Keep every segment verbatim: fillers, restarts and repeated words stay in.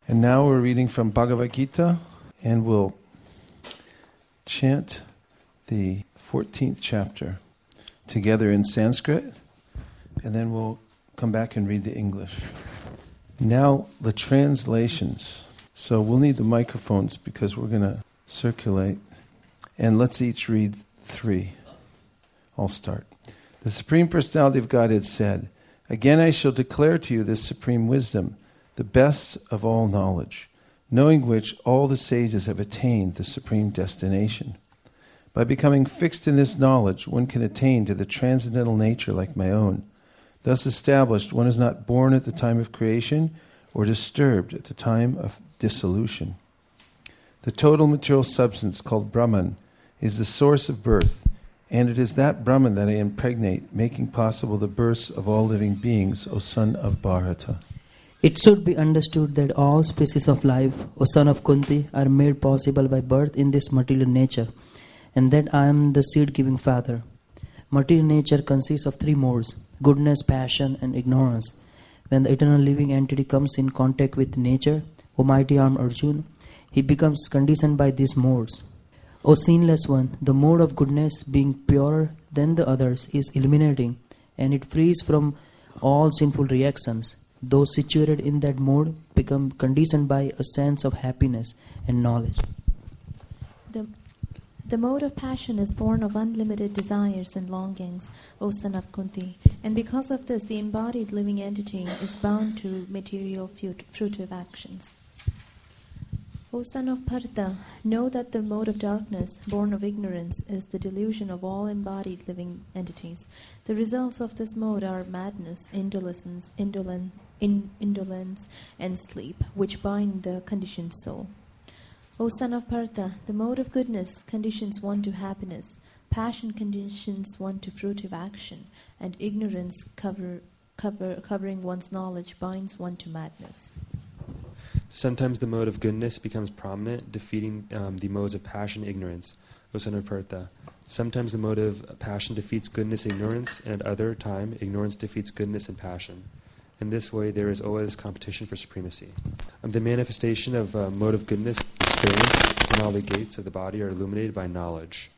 And now we're reading from Bhagavad Gita, and we'll chant the fourteenth chapter together in Sanskrit, and then we'll come back and read the English. Now the translations. So we'll need the microphones because we're going to circulate. And let's each read three. I'll start. The Supreme Personality of Godhead said, "Again I shall declare to you this supreme wisdom, the best of all knowledge, knowing which all the sages have attained the supreme destination. By becoming fixed in this knowledge, one can attain to the transcendental nature like my own. Thus established, one is not born at the time of creation or disturbed at the time of dissolution. The total material substance called Brahman is the source of birth, and it is that Brahman that I impregnate, making possible the births of all living beings, O son of Bharata." It should be understood that all species of life, O son of Kunti, are made possible by birth in this material nature, and that I am the seed-giving father. Material nature consists of three modes: goodness, passion, and ignorance. When the eternal living entity comes in contact with nature, O mighty armed Arjuna, he becomes conditioned by these modes. O sinless one, the mode of goodness, being purer than the others, is illuminating, and it frees from all sinful reactions. Those situated in that mode become conditioned by a sense of happiness and knowledge. The, the mode of passion is born of unlimited desires and longings, O son of Kunti, and because of this the embodied living entity is bound to material fut- fruitive actions. O son of Partha, know that the mode of darkness, born of ignorance, is the delusion of all embodied living entities. The results of this mode are madness, indolence, indolence, in indolence and sleep, which bind the conditioned soul. O son of Partha, the mode of goodness conditions one to happiness, passion conditions one to fruitive action, and ignorance cover, cover, covering one's knowledge binds one to madness. Sometimes the mode of goodness becomes prominent, defeating um, the modes of passion and ignorance, O son of Partha. Sometimes the mode of passion defeats goodness and ignorance, and at other time ignorance defeats goodness and passion. In this way, there is always competition for supremacy. Um, the manifestation of uh, mode of goodness experience and all the gates of the body are illuminated by knowledge.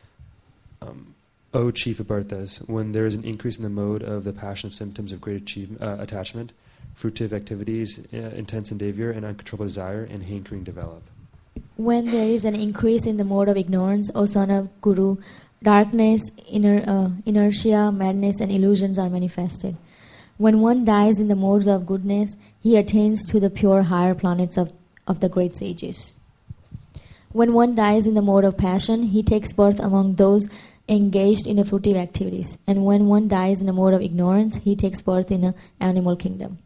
Um, o chief of Bhartas, when there is an increase in the mode of the passion of symptoms of great achievement, uh, attachment, fruitive activities, uh, intense endeavor, and uncontrollable desire and hankering develop. When there is an increase in the mode of ignorance, O son of Guru, darkness, iner- uh, inertia, madness, and illusions are manifested. When one dies in the modes of goodness, he attains to the pure higher planets of, of the great sages. When one dies in the mode of passion, he takes birth among those engaged in the fruitive activities. And when one dies in the mode of ignorance, he takes birth in an animal kingdom.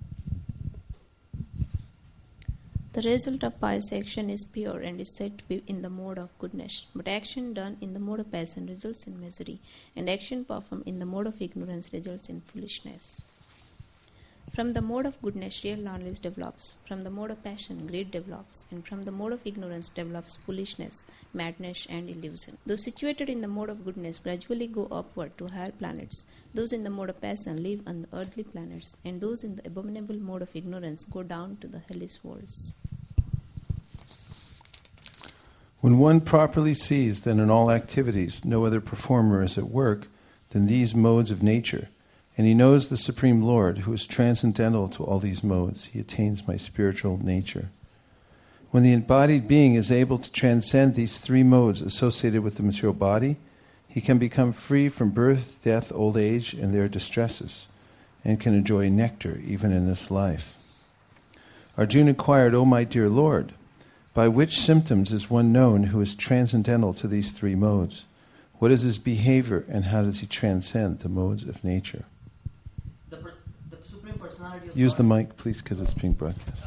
The result of pious action is pure and is said to be in the mode of goodness. But action done in the mode of passion results in misery, and action performed in the mode of ignorance results in foolishness. From the mode of goodness, real knowledge develops. From the mode of passion, greed develops. And from the mode of ignorance develops foolishness, madness, and illusion. Those situated in the mode of goodness gradually go upward to higher planets. Those in the mode of passion live on the earthly planets. And those in the abominable mode of ignorance go down to the hellish worlds. When one properly sees that in all activities no other performer is at work than these modes of nature, and he knows the Supreme Lord, who is transcendental to all these modes, he attains my spiritual nature. When the embodied being is able to transcend these three modes associated with the material body, he can become free from birth, death, old age, and their distresses, and can enjoy nectar even in this life. Arjuna inquired, "O my dear Lord, by which symptoms is one known who is transcendental to these three modes? What is his behavior, and how does he transcend the modes of nature?" The, per- the Supreme Personality of Use God. the mic, please, because it's being broadcast.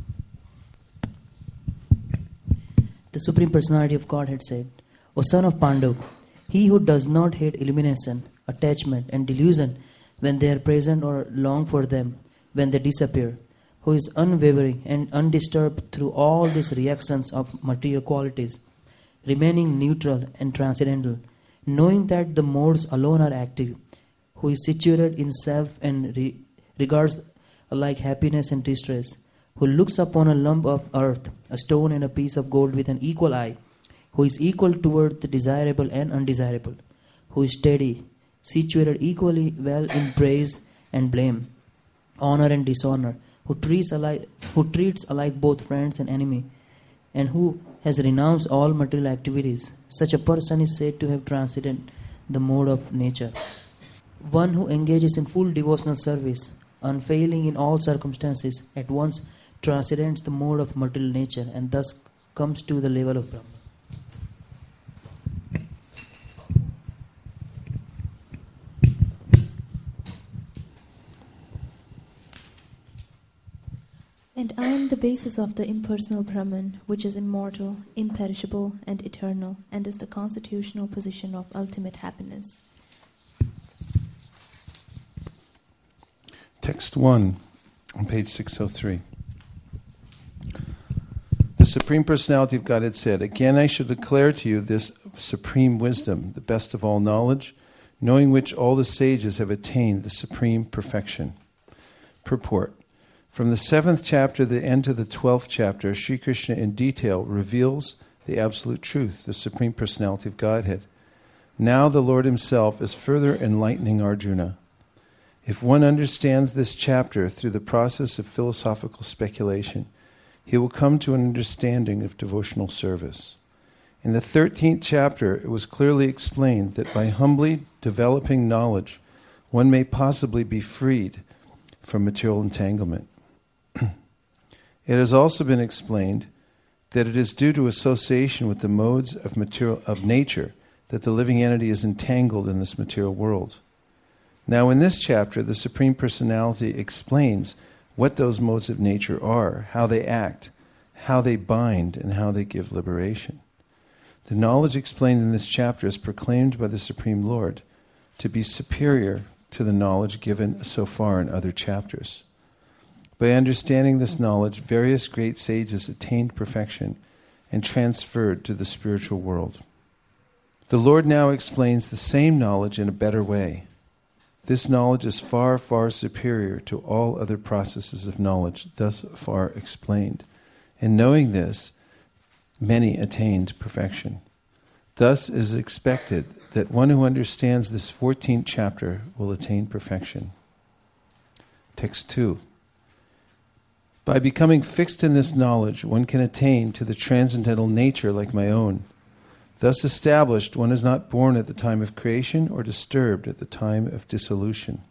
The Supreme Personality of God had said, "O son of Pandu, he who does not hate elimination, attachment, and delusion when they are present or long for them when they disappear, who is unwavering and undisturbed through all these reactions of material qualities, remaining neutral and transcendental, knowing that the modes alone are active, who is situated in self and re- regards alike happiness and distress, who looks upon a lump of earth, a stone and a piece of gold with an equal eye, who is equal toward the desirable and undesirable, who is steady, situated equally well in praise and blame, honor and dishonor, who treats alike, who treats alike both friends and enemy, and who has renounced all material activities. Such a person is said to have transcended the mode of nature. One who engages in full devotional service, unfailing in all circumstances, at once transcends the mode of material nature and thus comes to the level of Brahman. And I am the basis of the impersonal Brahman, which is immortal, imperishable, and eternal, and is the constitutional position of ultimate happiness. Text one on page six oh three. The Supreme Personality of Godhead said, "Again I shall declare to you this supreme wisdom, the best of all knowledge, knowing which all the sages have attained the supreme perfection." Purport. From the seventh chapter to the end of the twelfth chapter, Sri Krishna in detail reveals the absolute truth, the Supreme Personality of Godhead. Now the Lord himself is further enlightening Arjuna. If one understands this chapter through the process of philosophical speculation, he will come to an understanding of devotional service. In the thirteenth chapter, it was clearly explained that by humbly developing knowledge, one may possibly be freed from material entanglement. It has also been explained that it is due to association with the modes of material of nature that the living entity is entangled in this material world. Now in this chapter, the Supreme Personality explains what those modes of nature are, how they act, how they bind, and how they give liberation. The knowledge explained in this chapter is proclaimed by the Supreme Lord to be superior to the knowledge given so far in other chapters. By understanding this knowledge, various great sages attained perfection and transferred to the spiritual world. The Lord now explains the same knowledge in a better way. This knowledge is far, far superior to all other processes of knowledge thus far explained. And knowing this, many attained perfection. Thus it is expected that one who understands this fourteenth chapter will attain perfection. Text two. By becoming fixed in this knowledge, one can attain to the transcendental nature like my own. Thus established, one is not born at the time of creation or disturbed at the time of dissolution.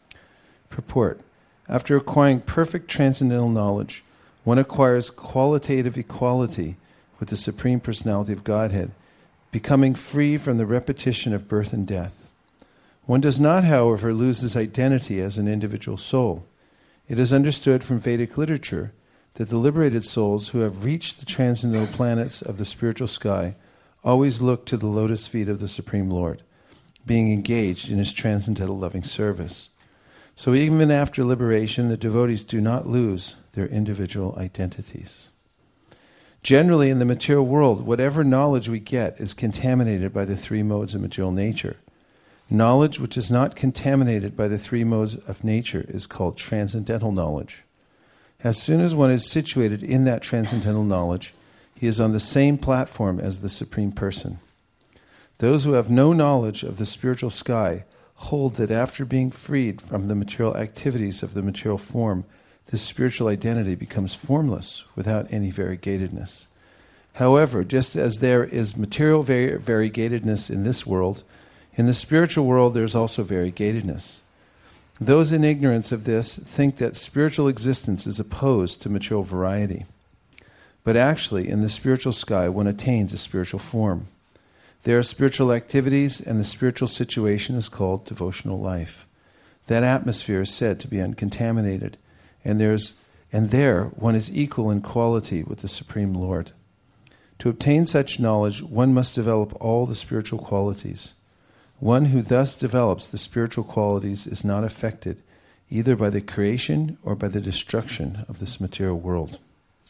Purport. After acquiring perfect transcendental knowledge, one acquires qualitative equality with the Supreme Personality of Godhead, becoming free from the repetition of birth and death. One does not, however, lose his identity as an individual soul. It is understood from Vedic literature that the liberated souls who have reached the transcendental planets of the spiritual sky always look to the lotus feet of the Supreme Lord, being engaged in his transcendental loving service. So even after liberation, the devotees do not lose their individual identities. Generally, in the material world, whatever knowledge we get is contaminated by the three modes of material nature. Knowledge which is not contaminated by the three modes of nature is called transcendental knowledge. As soon as one is situated in that transcendental knowledge, he is on the same platform as the Supreme Person. Those who have no knowledge of the spiritual sky hold that after being freed from the material activities of the material form, this spiritual identity becomes formless without any variegatedness. However, just as there is material vari- variegatedness in this world, in the spiritual world there is also variegatedness. Those in ignorance of this think that spiritual existence is opposed to material variety. But actually, in the spiritual sky, one attains a spiritual form. There are spiritual activities, and the spiritual situation is called devotional life. That atmosphere is said to be uncontaminated, and there's and there one is equal in quality with the Supreme Lord. To obtain such knowledge, one must develop all the spiritual qualities. One who thus develops the spiritual qualities is not affected either by the creation or by the destruction of this material world.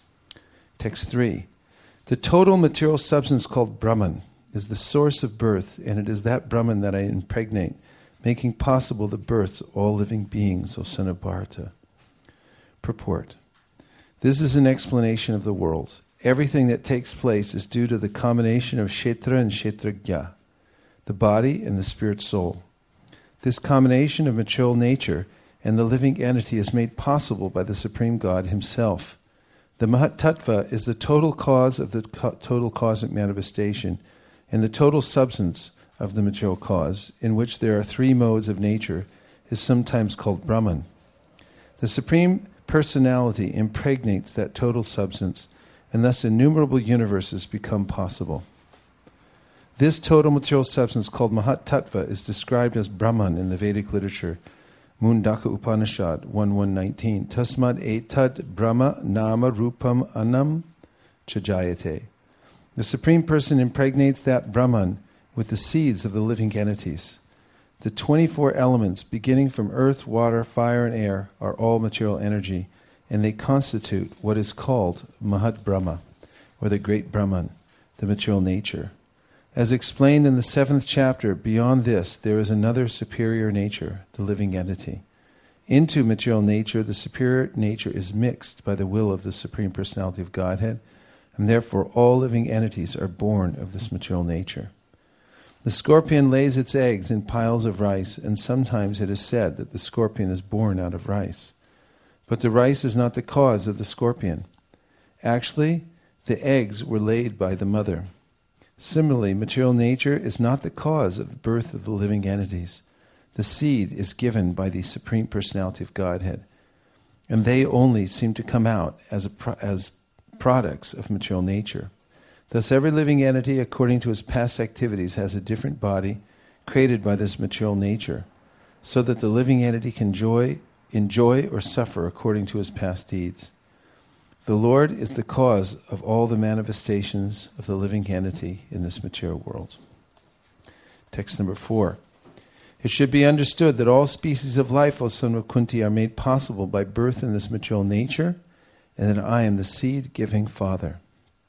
Text three. The total material substance called Brahman is the source of birth, and it is that Brahman that I impregnate, making possible the birth of all living beings, O son of Bharata. Purport. This is an explanation of the world. Everything that takes place is due to the combination of Kshetra and Kshetragya, the body and the spirit soul. This combination of material nature and the living entity is made possible by the Supreme God Himself. The Mahat Tattva is the total cause of the co- total cosmic manifestation and the total substance of the material cause, in which there are three modes of nature, is sometimes called Brahman. The Supreme Personality impregnates that total substance, and thus innumerable universes become possible. This total material substance called Mahat Tattva is described as Brahman in the Vedic literature, Mundaka Upanishad one one nineteen. Tasmad etad Brahma nama rupam anam chajayate. The Supreme Person impregnates that Brahman with the seeds of the living entities. The twenty-four elements, beginning from earth, water, fire, and air, are all material energy, and they constitute what is called Mahat Brahma, or the Great Brahman, the material nature. As explained in the seventh chapter, beyond this, there is another superior nature, the living entity. Into material nature, the superior nature is mixed by the will of the Supreme Personality of Godhead, and therefore all living entities are born of this material nature. The scorpion lays its eggs in piles of rice, and sometimes it is said that the scorpion is born out of rice. But the rice is not the cause of the scorpion. Actually, the eggs were laid by the mother. Similarly, material nature is not the cause of the birth of the living entities. The seed is given by the Supreme Personality of Godhead, and they only seem to come out as a pro- as products of material nature. Thus, every living entity, according to its past activities, has a different body created by this material nature, so that the living entity can enjoy, enjoy or suffer according to his past deeds. The Lord is the cause of all the manifestations of the living entity in this material world. Text number four. It should be understood that all species of life, O son of Kunti, are made possible by birth in this material nature, and that I am the seed-giving Father.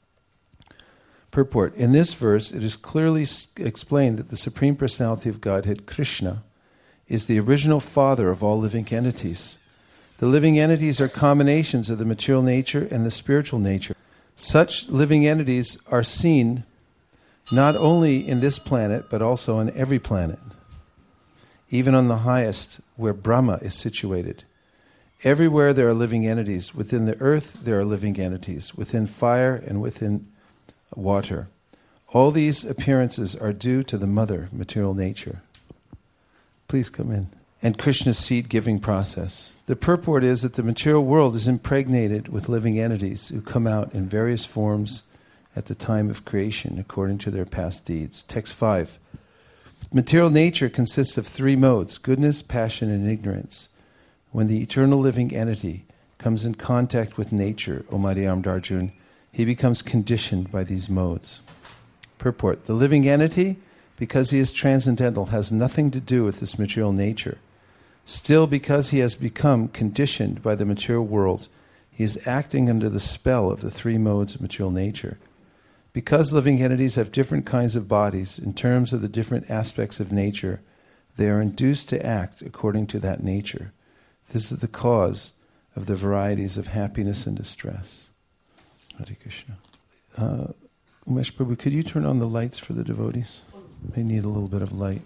Purport. In this verse, it is clearly explained that the Supreme Personality of Godhead, Krishna, is the original father of all living entities. The living entities are combinations of the material nature and the spiritual nature. Such living entities are seen not only in this planet, but also on every planet, even on the highest, where Brahma is situated. Everywhere there are living entities. Within the earth, there are living entities. Within fire and within water. All these appearances are due to the mother, material nature. Please come in. And Krishna's seed-giving process. The purport is that the material world is impregnated with living entities who come out in various forms at the time of creation according to their past deeds. Text five. Material nature consists of three modes: goodness, passion, and ignorance. When the eternal living entity comes in contact with nature, O Madhyam Darjun, he becomes conditioned by these modes. Purport. The living entity, because he is transcendental, has nothing to do with this material nature. Still, because he has become conditioned by the material world, he is acting under the spell of the three modes of material nature. Because living entities have different kinds of bodies, in terms of the different aspects of nature, they are induced to act according to that nature. This is the cause of the varieties of happiness and distress. Hare Krishna. Uh, Umesh Prabhu, could you turn on the lights for the devotees? They need a little bit of light.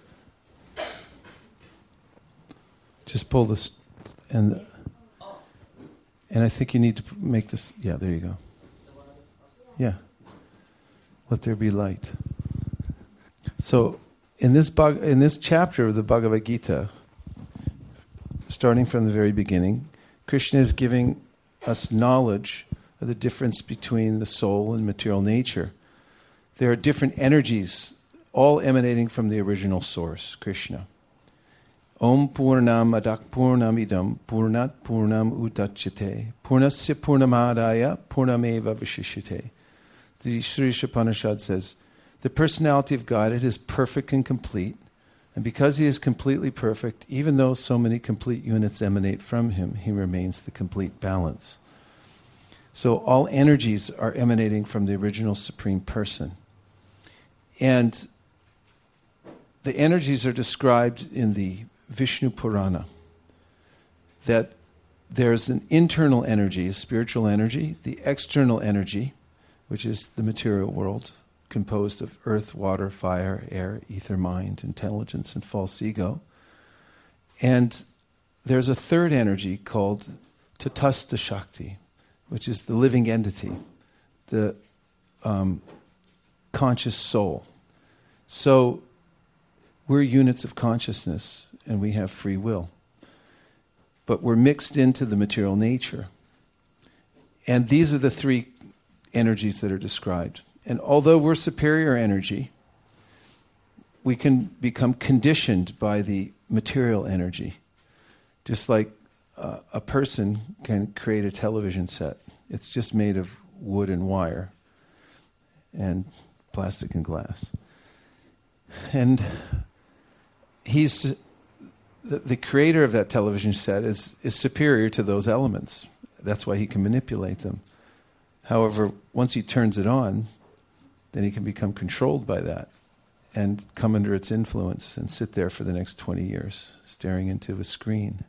Just pull this, and and I think you need to make this. Yeah, there you go. Yeah. Let there be light. So, in this bhag, in this chapter of the Bhagavad Gita, starting from the very beginning, Krishna is giving us knowledge of the difference between the soul and material nature. There are different energies, all emanating from the original source, Krishna. Om Purnam Adak Purnam Idam Purnat Purnam Udachyate Purnasya Purnamadaya Purnameva Vishishyate. The Sri Upanishad says, the personality of God, it is perfect and complete, and because he is completely perfect, even though so many complete units emanate from him, he remains the complete balance. So all energies are emanating from the original Supreme Person. And the energies are described in the Vishnu Purana, that there's an internal energy, a spiritual energy, the external energy, which is the material world, composed of earth, water, fire, air, ether, mind, intelligence, and false ego. And there's a third energy called Tatastha Shakti, which is the living entity, the um, conscious soul. So we're units of consciousness and we have free will. But we're mixed into the material nature. And these are the three energies that are described. And although we're superior energy, we can become conditioned by the material energy. Just like uh, a person can create a television set. It's just made of wood and wire and plastic and glass. And he's the, the creator of that television set is, is superior to those elements. That's why he can manipulate them. However, once he turns it on, then he can become controlled by that and come under its influence and sit there for the next twenty years staring into a screen.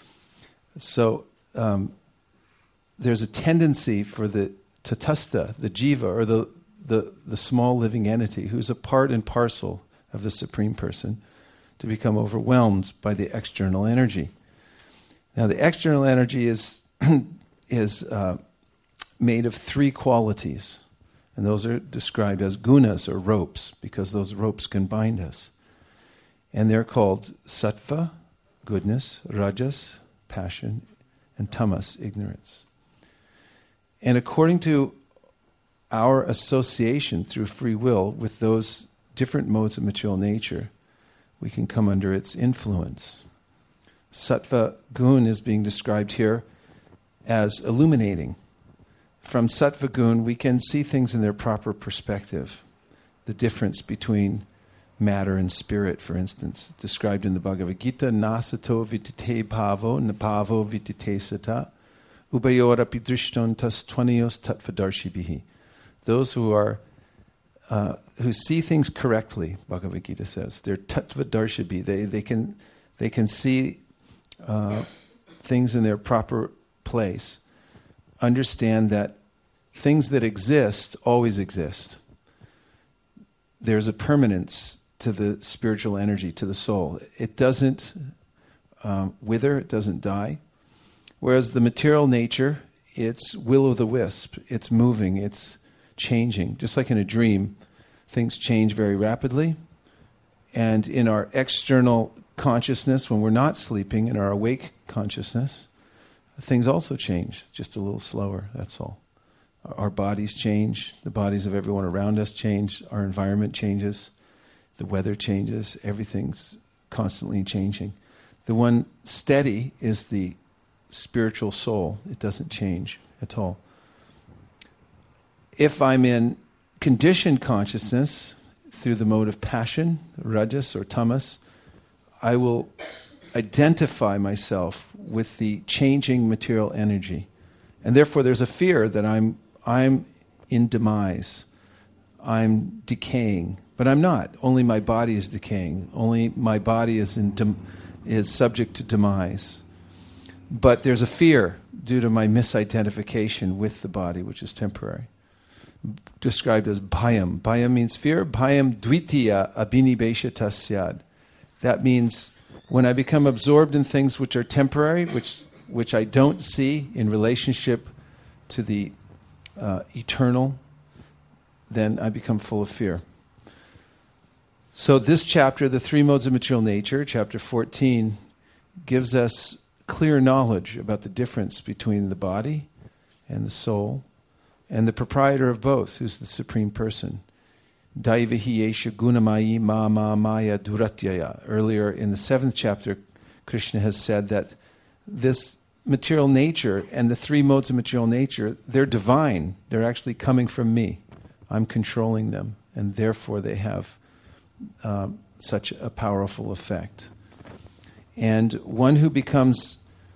So um, there's a tendency for the tatastha, the jiva, or the, the, the small living entity, who's a part and parcel of the Supreme Person, to become overwhelmed by the external energy. Now, the external energy is is uh, made of three qualities, and those are described as gunas, or ropes, because those ropes can bind us. And they're called sattva, goodness, rajas, passion, and tamas, ignorance. And according to our association through free will with those different modes of material nature, we can come under its influence. Sattva gun is being described here as illuminating. From sattva gun, we can see things in their proper perspective. The difference between matter and spirit, for instance, described in the Bhagavad Gita, nasato vitite bhavo, napavo vitite sata, ubayorapi drishton tas tvanios tattvadarshibhihi. Those who are uh, who see things correctly, Bhagavad Gita says, they're tattvadarshibhi. They they can they can see uh, things in their proper place. Understand that things that exist always exist. There's a permanence to the spiritual energy, to the soul. It doesn't um, wither, it doesn't die. Whereas the material nature, it's will-o'-the-wisp. It's moving, it's changing. Just like in a dream, things change very rapidly. And in our external consciousness, when we're not sleeping, in our awake consciousness, things also change, just a little slower, that's all. Our bodies change, the bodies of everyone around us change, our environment changes, the weather changes, everything's constantly changing. The one steady is the spiritual soul. It doesn't change at all. If I'm in conditioned consciousness through the mode of passion, rajas or tamas, I will identify myself with the changing material energy. And therefore there's a fear that I'm I'm in demise. I'm decaying. But I'm not. Only my body is decaying. Only my body is in dem- is subject to demise. But there's a fear due to my misidentification with the body, which is temporary. Described as bhayam. Bhayam means fear. Bhayam dvitiya abhinibeshata syad. That means when I become absorbed in things which are temporary, which which I don't see in relationship to the uh, eternal, then I become full of fear. So this chapter, the three modes of material nature, chapter fourteen, gives us clear knowledge about the difference between the body and the soul, and the proprietor of both, who's the Supreme Person. Daivahi yesha gunamayi ma ma maya duratyaya. Earlier in the seventh chapter, Krishna has said that this material nature and the three modes of material nature, they're divine. They're actually coming from me. I'm controlling them, and therefore they have um, such a powerful effect. And one who becomes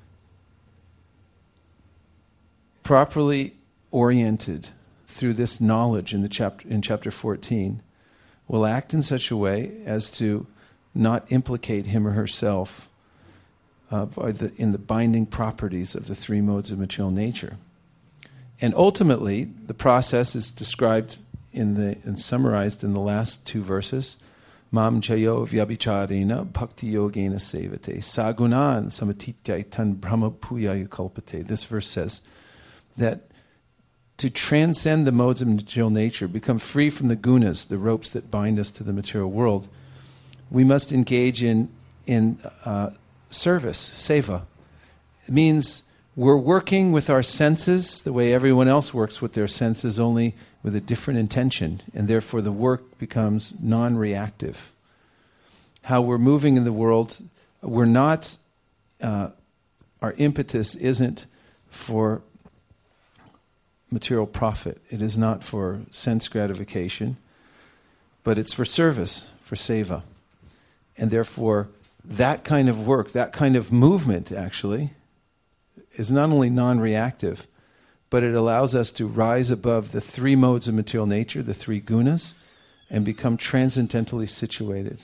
properly oriented through this knowledge in the chapter in chapter fourteen will act in such a way as to not implicate him or herself uh, by the, in the binding properties of the three modes of material nature. And ultimately, the process is described in the and summarized in the last two verses. Mam chayo vyabhicharena bhakti yogena sevate sagunan samatityai tan brahma puyaya kalpate. This verse says that to transcend the modes of material nature, become free from the gunas, the ropes that bind us to the material world, we must engage in in uh, service, seva. It means we're working with our senses the way everyone else works with their senses, only with a different intention, and therefore the work becomes non-reactive. How we're moving in the world, we're not, uh, our impetus isn't for material profit. It is not for sense gratification, but it's for service, for seva. And therefore, that kind of work, that kind of movement, actually, is not only non-reactive, but it allows us to rise above the three modes of material nature, the three gunas, and become transcendentally situated.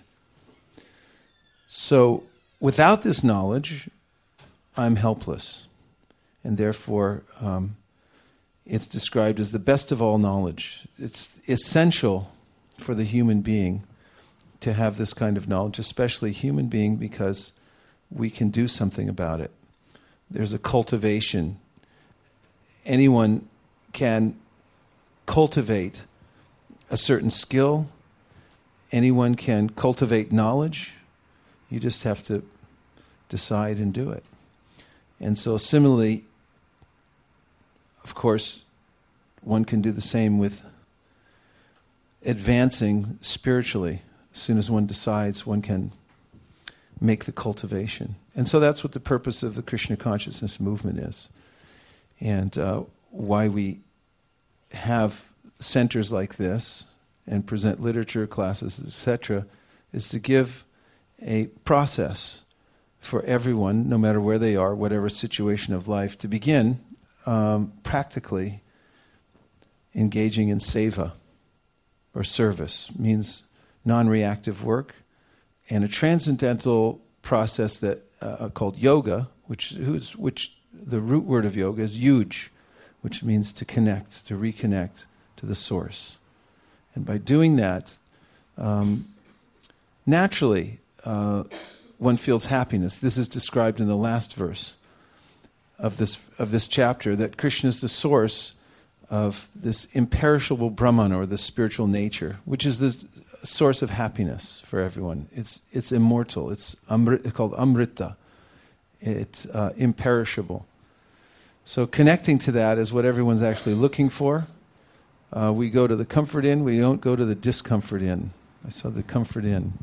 So, without this knowledge, I'm helpless. And therefore, um, it's described as the best of all knowledge. It's essential for the human being to have this kind of knowledge, especially human being, because we can do something about it. There's a cultivation. Anyone can cultivate a certain skill. Anyone can cultivate knowledge. You just have to decide and do it. And so similarly, of course, one can do the same with advancing spiritually. As soon as one decides, one can make the cultivation. And so that's what the purpose of the Krishna consciousness movement is. And uh, why we have centers like this and present literature classes, et cetera, is to give a process for everyone, no matter where they are, whatever situation of life, to begin um, practically engaging in seva, or service. Means non-reactive work, and a transcendental process that uh, called yoga, which who's, which the root word of yoga is yuj, which means to connect, to reconnect to the source. And by doing that, um, naturally, uh, one feels happiness. This is described in the last verse of this of this chapter, that Krishna is the source of this imperishable Brahman, or the spiritual nature, which is the source of happiness for everyone. It's it's immortal. It's, amrit, it's called Amrita. It's uh, imperishable. So connecting to that is what everyone's actually looking for. Uh, we go to the Comfort Inn. We don't go to the Discomfort Inn. I saw the Comfort Inn.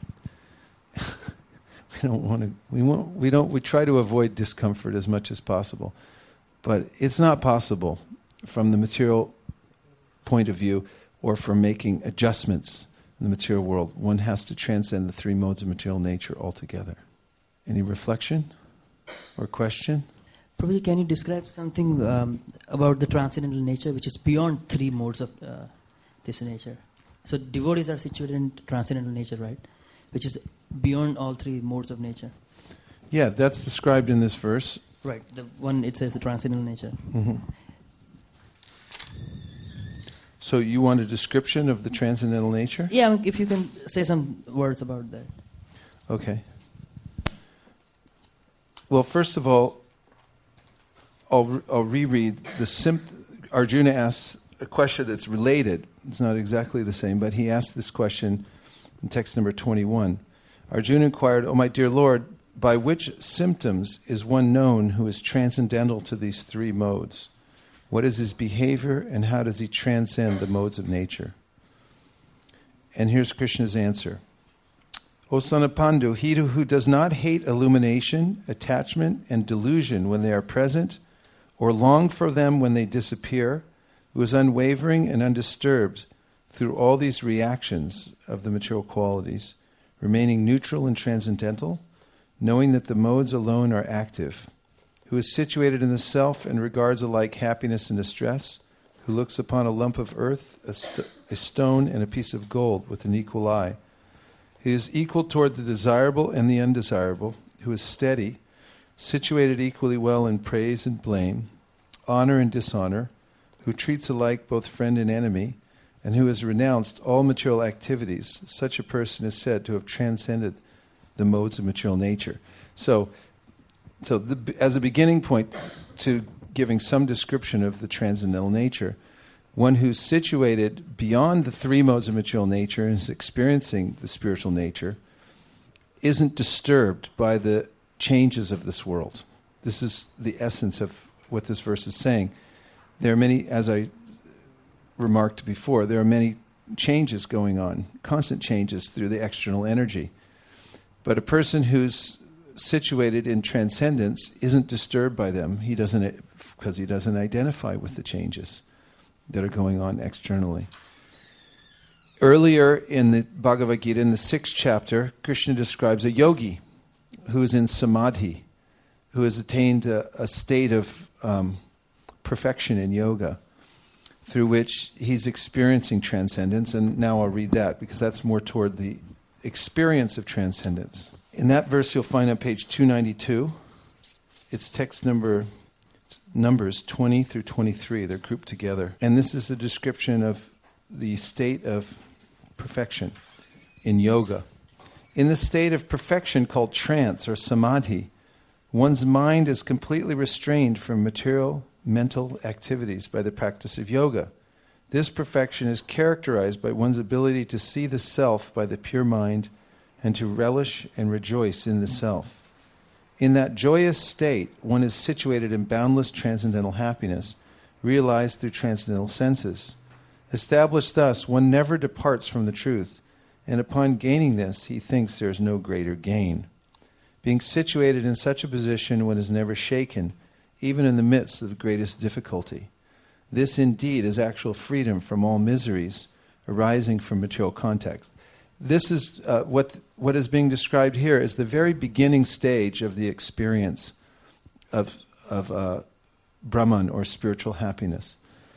we don't want to. We won't. We don't. We try to avoid discomfort as much as possible, but it's not possible from the material point of view, or from making adjustments in the material world. One has to transcend the three modes of material nature altogether. Any reflection or question? Probably, can you describe something um, about the transcendental nature, which is beyond three modes of uh, this nature? So devotees are situated in transcendental nature, right? Which is beyond all three modes of nature. Yeah, that's described in this verse. Right, the one it says the transcendental nature. Mm-hmm. So you want a description of the transcendental nature? Yeah, if you can say some words about that. Okay. Well, first of all, I'll, re- I'll reread the sympt- Arjuna asks a question that's related. It's not exactly the same, but he asked this question in text number twenty-one. Arjuna inquired, "O my dear Lord, by which symptoms is one known who is transcendental to these three modes? What is his behavior, and how does he transcend the modes of nature?" And here's Krishna's answer. "O son of Pandu, he who does not hate illumination, attachment, and delusion when they are present, or long for them when they disappear, who is unwavering and undisturbed through all these reactions of the material qualities, remaining neutral and transcendental, knowing that the modes alone are active, who is situated in the self and regards alike happiness and distress, who looks upon a lump of earth, a, st- a stone, and a piece of gold with an equal eye. He is equal toward the desirable and the undesirable, who is steady, situated equally well in praise and blame, honor and dishonor, who treats alike both friend and enemy, and who has renounced all material activities, such a person is said to have transcended the modes of material nature. So, so the, as a beginning point to giving some description of the transcendental nature, one who's situated beyond the three modes of material nature and is experiencing the spiritual nature isn't disturbed by the changes of this world. This is the essence of what this verse is saying. There are many, as I remarked before, there are many changes going on, constant changes through the external energy. But a person who's situated in transcendence isn't disturbed by them. He doesn't, because he doesn't identify with the changes that are going on externally. Earlier in the Bhagavad Gita, in the sixth chapter, Krishna describes a yogi who is in samadhi, who has attained a, a state of um, perfection in yoga, through which he's experiencing transcendence. And now I'll read that, because that's more toward the experience of transcendence. In that verse you'll find on page two ninety-two, it's text number Numbers twenty through twenty-three. They're grouped together. And this is a description of the state of perfection in yoga. In the state of perfection called trance or samadhi, one's mind is completely restrained from material mental activities by the practice of yoga. This perfection is characterized by one's ability to see the self by the pure mind and to relish and rejoice in the self. In that joyous state, one is situated in boundless transcendental happiness, realized through transcendental senses. Established thus, one never departs from the truth, and upon gaining this, he thinks there is no greater gain. Being situated in such a position, one is never shaken, even in the midst of the greatest difficulty. This indeed is actual freedom from all miseries arising from material context. This is uh, what what is being described here is the very beginning stage of the experience of of uh, Brahman, or spiritual happiness.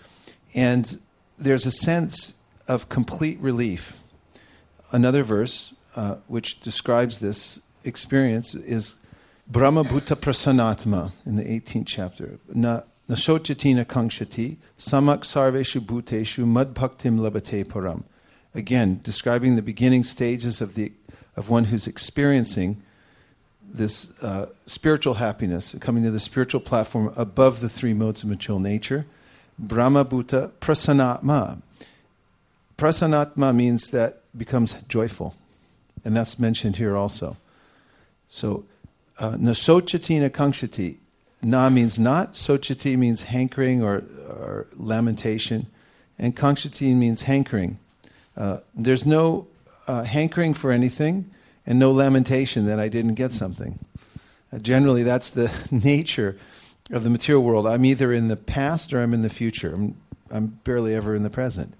And there's a sense of complete relief. Another verse uh, which describes this experience is Brahma Bhuta Prasanatma in the eighteenth chapter. Na Nashochati na Kangshati Samak Sarveshu Bhuteshu Mad Bhaktim Labate Param. Again, describing the beginning stages of the of one who's experiencing this uh, spiritual happiness, coming to the spiritual platform above the three modes of material nature. Brahma Bhuta Prasanatma. Prasanatma means that becomes joyful. And that's mentioned here also. So, uh, Nasochati na Kangshati. Na means not, Sochati means hankering or, or lamentation, and Kangshati means hankering. Uh, there's no uh, hankering for anything and no lamentation that I didn't get something. Uh, generally, that's the nature of the material world. I'm either in the past or I'm in the future. I'm, I'm barely ever in the present.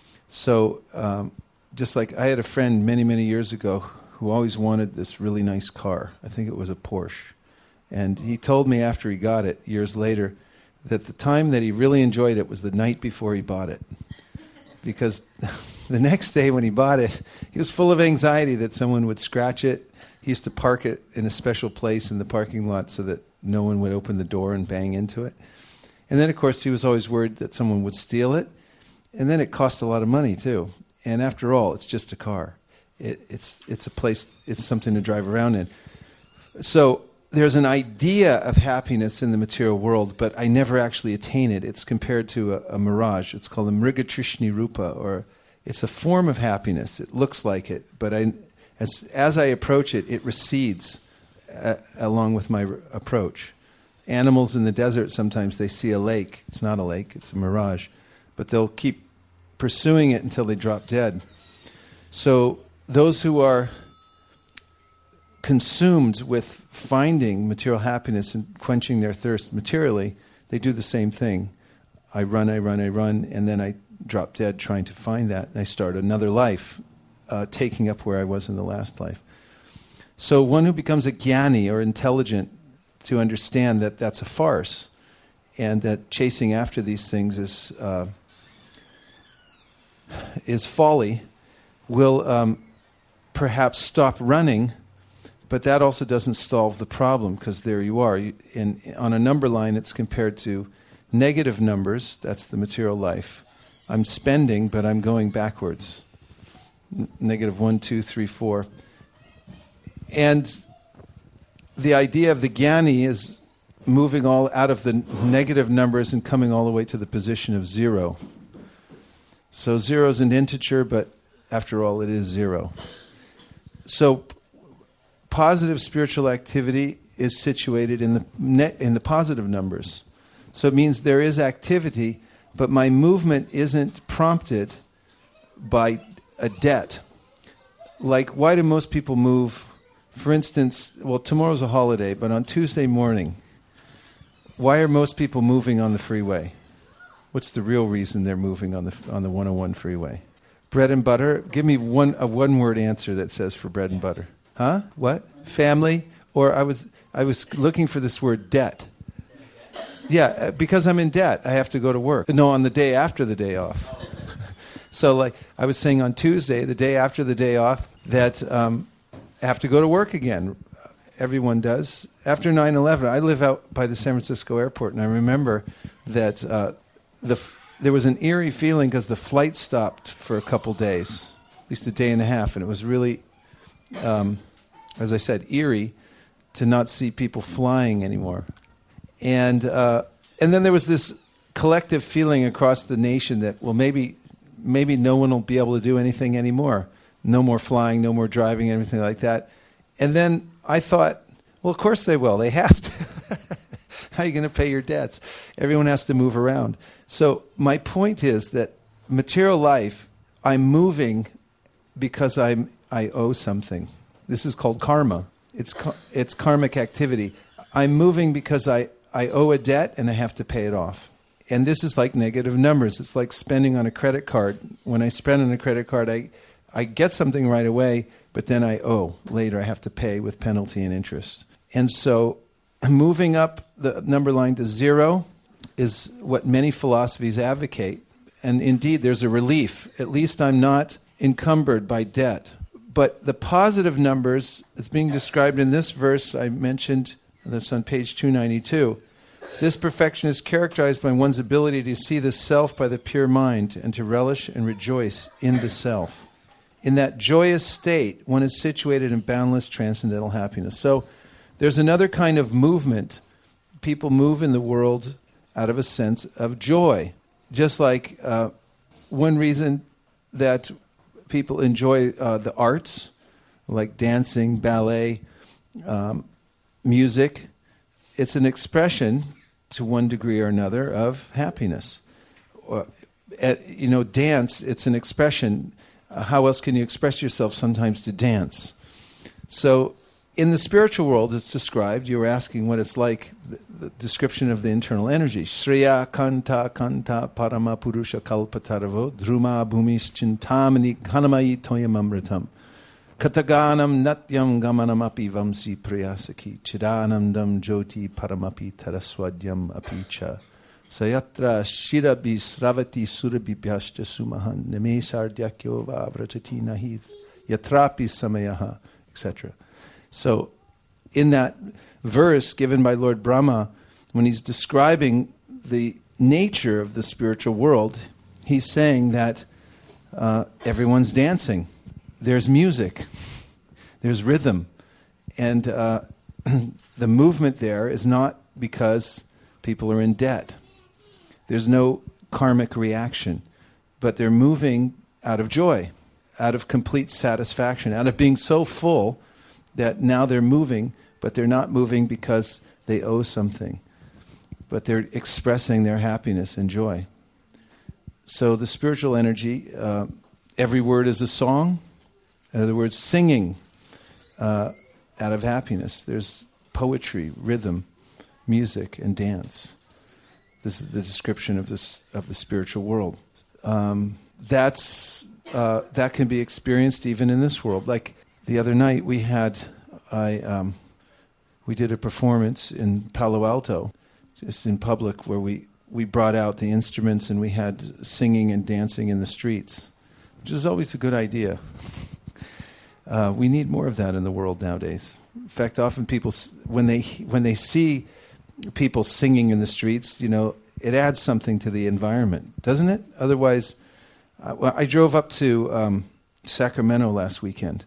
So, um, just like I had a friend many, many years ago who always wanted this really nice car. I think it was a Porsche. And he told me after he got it, years later, that the time that he really enjoyed it was the night before he bought it. Because the next day when he bought it, he was full of anxiety that someone would scratch it. He used to park it in a special place in the parking lot so that no one would open the door and bang into it. And then, of course, he was always worried that someone would steal it. And then it cost a lot of money, too. And after all, it's just a car. It, it's it's a place, it's something to drive around in. So there's an idea of happiness in the material world, but I never actually attain it. It's compared to a, a mirage. It's called a Mrigatrishni Rupa, or it's a form of happiness. It looks like it, but I, as as I approach it, it recedes uh, along with my r- approach. Animals in the desert, sometimes they see a lake. It's not a lake, it's a mirage. But they'll keep pursuing it until they drop dead. So those who are consumed with finding material happiness and quenching their thirst materially, they do the same thing. I run, I run, I run, and then I drop dead trying to find that, and I start another life, uh, taking up where I was in the last life. So one who becomes a jnani, or intelligent, to understand that that's a farce, and that chasing after these things is uh, is folly, will um, perhaps stop running, But that also doesn't solve the problem, because there you are. You, in, on a number line, it's compared to negative numbers. That's the material life. I'm spending, but I'm going backwards. N- negative one, two, three, four. And the idea of the jnani is moving all out of the negative numbers and coming all the way to the position of zero. So zero is an integer, but after all, it is zero. So positive spiritual activity is situated in the ne- in the positive numbers. So it means there is activity, but my movement isn't prompted by a debt. Like, why do most people move? For instance, well, tomorrow's a holiday, but on Tuesday morning, why are most people moving on the freeway? What's the real reason they're moving on the on the one oh one freeway? Bread and butter? Give me one a one-word answer that says for bread and butter. Huh? What? Family? Or I was I was looking for this word debt. Yeah, because I'm in debt. I have to go to work. No, on the day after the day off. So like I was saying on Tuesday, the day after the day off, that um, I have to go to work again. Everyone does. After nine eleven, I live out by the San Francisco airport, and I remember that uh, the f- there was an eerie feeling because the flight stopped for a couple days, at least a day and a half, and it was really, um, as I said, eerie to not see people flying anymore. And uh, and then there was this collective feeling across the nation that, well, maybe maybe no one will be able to do anything anymore. No more flying, no more driving, anything like that. And then I thought, well, of course they will. They have to. How are you going to pay your debts? Everyone has to move around. So my point is that material life, I'm moving because I'm I owe something. This is called karma. It's it's karmic activity. I'm moving because I, I owe a debt and I have to pay it off. And this is like negative numbers. It's like spending on a credit card. When I spend on a credit card, I I get something right away, but then I owe. Later I have to pay with penalty and interest. And so moving up the number line to zero is what many philosophies advocate. And indeed, there's a relief. At least I'm not encumbered by debt. But the positive numbers, as being described in this verse I mentioned, that's on page two ninety-two, this perfection is characterized by one's ability to see the self by the pure mind and to relish and rejoice in the self. In that joyous state, one is situated in boundless transcendental happiness. So there's another kind of movement. People move in the world out of a sense of joy. Just like uh, one reason that people enjoy uh, the arts, like dancing, ballet, um, music, it's an expression, to one degree or another, of happiness. Uh, at, you know, dance, it's an expression. Uh, how else can you express yourself sometimes to dance? So in the spiritual world, it's described, you were asking what it's like, the, the description of the internal energy. Shriya kanta kanta parama purusha kalpataravo druma bhumis chintamani kanamayi toyamamritam kataganam natyam gamanam api vamsi priyasaki chidanandam jyoti paramapi taraswadyam apicha sayatra shirabi sravati surabi pyashta sumahan nemesardyakyo va vrachati nahi yatrapi samayaha, et cetera. So in that verse given by Lord Brahma, when he's describing the nature of the spiritual world, he's saying that uh, everyone's dancing. There's music. There's rhythm. And uh, the movement there is not because people are in debt. There's no karmic reaction. But they're moving out of joy, out of complete satisfaction, out of being so full that now they're moving, but they're not moving because they owe something. But they're expressing their happiness and joy. So the spiritual energy, uh, every word is a song. In other words, singing uh, out of happiness. There's poetry, rhythm, music, and dance. This is the description of this of the spiritual world. Um, that's uh, that can be experienced even in this world. Like the other night, we had I um, we did a performance in Palo Alto, just in public, where we, we brought out the instruments and we had singing and dancing in the streets, which is always a good idea. Uh, we need more of that in the world nowadays. In fact, often people, s- when they when they see people singing in the streets, you know, it adds something to the environment, doesn't it? Otherwise, uh, well, I drove up to um, Sacramento last weekend,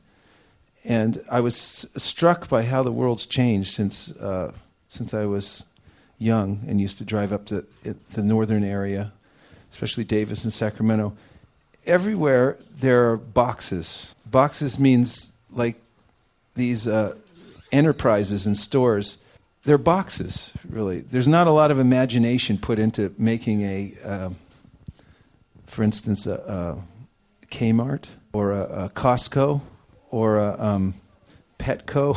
and I was s- struck by how the world's changed since uh, since I was young and used to drive up to it, the northern area, especially Davis and Sacramento. Everywhere there are boxes. Boxes means like these uh, enterprises and stores. They're boxes, really. There's not a lot of imagination put into making a, uh, for instance, a, a Kmart or a, a Costco or a um, Petco.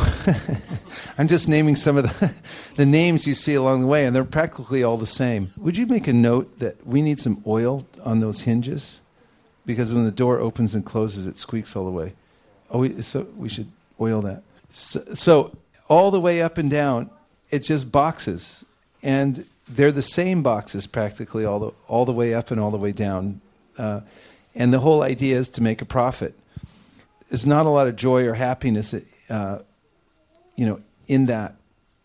I'm just naming some of the, the names you see along the way, and they're practically all the same. Would you make a note that we need some oil on those hinges? Because when the door opens and closes, it squeaks all the way. Oh, we, so we should oil that. So, so all the way up and down, it's just boxes, and they're the same boxes practically all the all the way up and all the way down. Uh, and the whole idea is to make a profit. There's not a lot of joy or happiness, uh, you know, in that.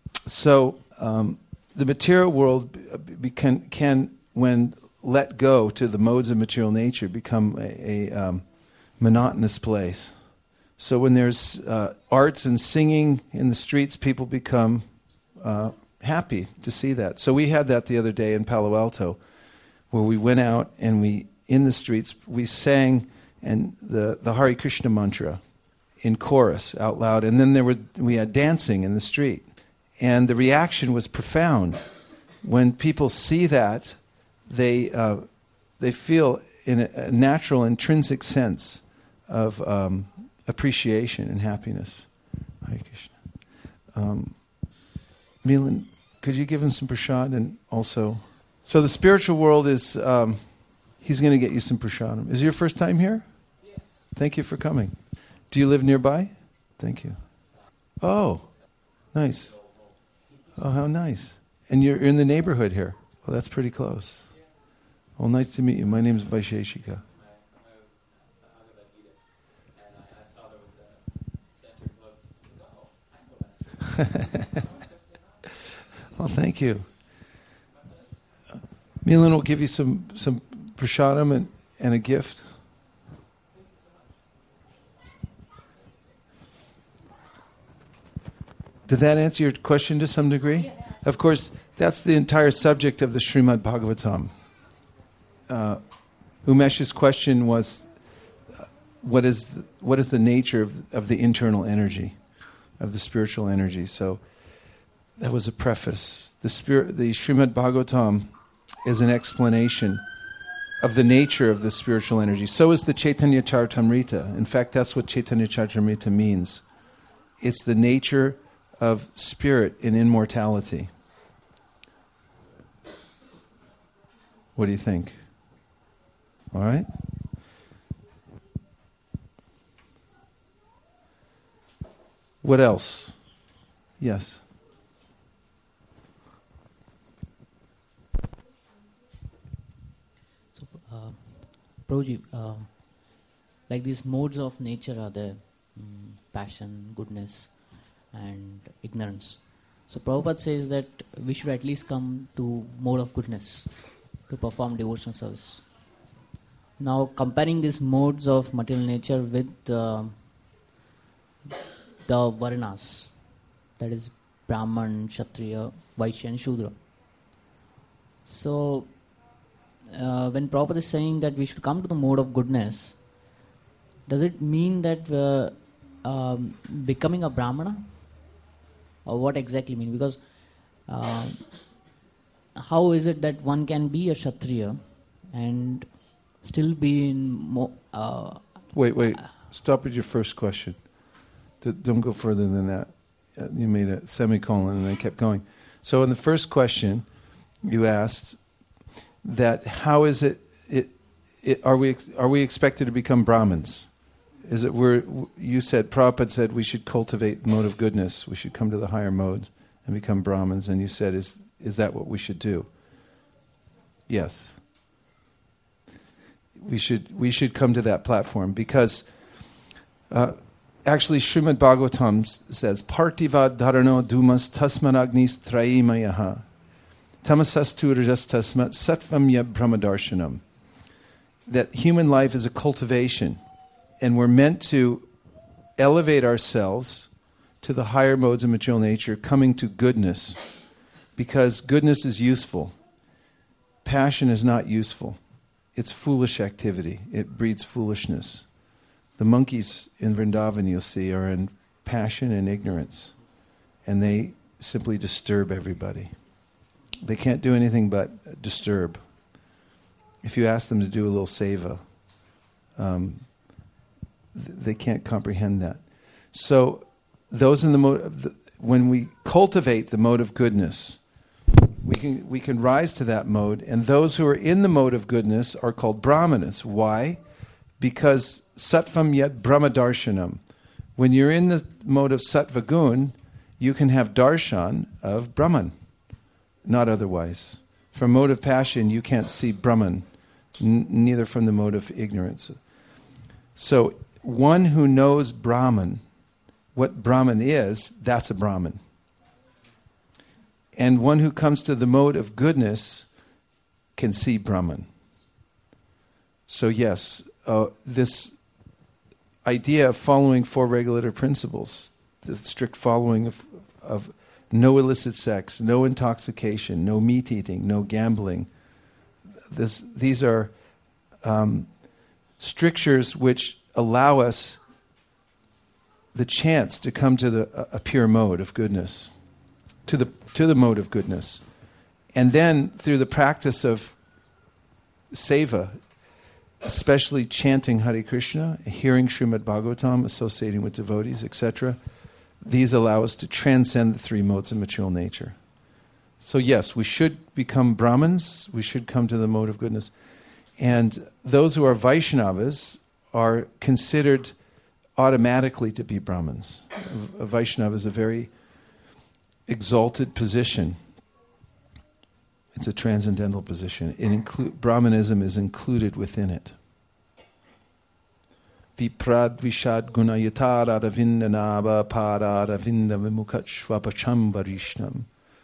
So um, the material world be, can can when let go to the modes of material nature, become a, a um, monotonous place. So when there's uh, arts and singing in the streets, people become uh, happy to see that. So we had that the other day in Palo Alto, where we went out and we, in the streets, we sang and the, the Hare Krishna mantra in chorus out loud, and then there were we had dancing in the street, and the reaction was profound. When people see that, they uh, they feel in a, a natural, intrinsic sense of um, appreciation and happiness. Hare Krishna. Um, Milan, could you give him some prasad? And also, so the spiritual world is, um, he's going to get you some prasadam. Is it your first time here? Yes. Thank you for coming. Do you live nearby? Thank you. Oh, nice. Oh, how nice. And you're in the neighborhood here. Well, that's pretty close. Well, nice to meet you. My name is Vaisheshika. Well, thank you. Uh, Milan will give you some, some prasadam and, and a gift. Did that answer your question to some degree? Yeah. Of course, that's the entire subject of the Srimad Bhagavatam. Uh, Umesh's question was, uh, what is the, what is the nature of, of the internal energy, of the spiritual energy? So that was a preface. The spirit, the Srimad Bhagavatam is an explanation of the nature of the spiritual energy. So is the Chaitanya Charitamrita. In fact, that's what Chaitanya Charitamrita means. It's the nature of spirit in immortality. What do you think? All right? What else? Yes. So, uh, Prabhuji, uh, like these modes of nature are there, um, passion, goodness, and ignorance. So Prabhupada says that we should at least come to mode of goodness to perform devotional service. Now, comparing these modes of material nature with uh, the Varnas, that is Brahman, Kshatriya, Vaishya and Shudra. So, uh, when Prabhupada is saying that we should come to the mode of goodness, does it mean that uh, um, becoming a Brahmana? Or what exactly mean? Because uh, how is it that one can be a Kshatriya and still be in... Mo- uh, wait, wait. Stop at your first question. D- don't go further than that. Uh, you made a semicolon and then kept going. So in the first question, you asked that how is it, it, it are we are we expected to become Brahmins? Is it we're, you said, Prabhupada said we should cultivate the mode of goodness, we should come to the higher mode and become Brahmins, and you said, is is that what we should do? Yes. We should we should come to that platform because uh, actually, Srimad Bhagavatam says, Partiva dharano dumas tasmanagnis traimayaha tamasastu rajas tasmat satvamya brahmadarshanam. That human life is a cultivation, and we're meant to elevate ourselves to the higher modes of material nature, coming to goodness, because goodness is useful. Passion is not useful. It's foolish activity. It breeds foolishness. The monkeys in Vrindavan, you'll see, are in passion and ignorance, and they simply disturb everybody. They can't do anything but disturb. If you ask them to do a little seva, um, th- they can't comprehend that. So, those in the mode, when we cultivate the mode of goodness, we can we can rise to that mode, and those who are in the mode of goodness are called brahmanas. Why? Because sattvam yet brahmadarshanam. When you're in the mode of sattva gun, you can have darshan of Brahman, not otherwise. From mode of passion, you can't see Brahman, n- neither from the mode of ignorance. So, one who knows Brahman, what Brahman is, that's a Brahman. And one who comes to the mode of goodness can see Brahman. So yes, uh, this idea of following four regulative principles, the strict following of, of no illicit sex, no intoxication, no meat eating, no gambling, this, these are um, strictures which allow us the chance to come to the, a, a pure mode of goodness, to the to the mode of goodness. And then through the practice of seva, especially chanting Hare Krishna, hearing Srimad Bhagavatam, associating with devotees, et cetera, these allow us to transcend the three modes of material nature. So yes, we should become Brahmins, we should come to the mode of goodness. And those who are Vaishnavas are considered automatically to be Brahmins. A Vaishnava is a very exalted position. It's a transcendental position. It inclu- Brahmanism is included within it. Viprad vishad gunayatara ravinda naba para ravinda vimukat shvapacham varishnam.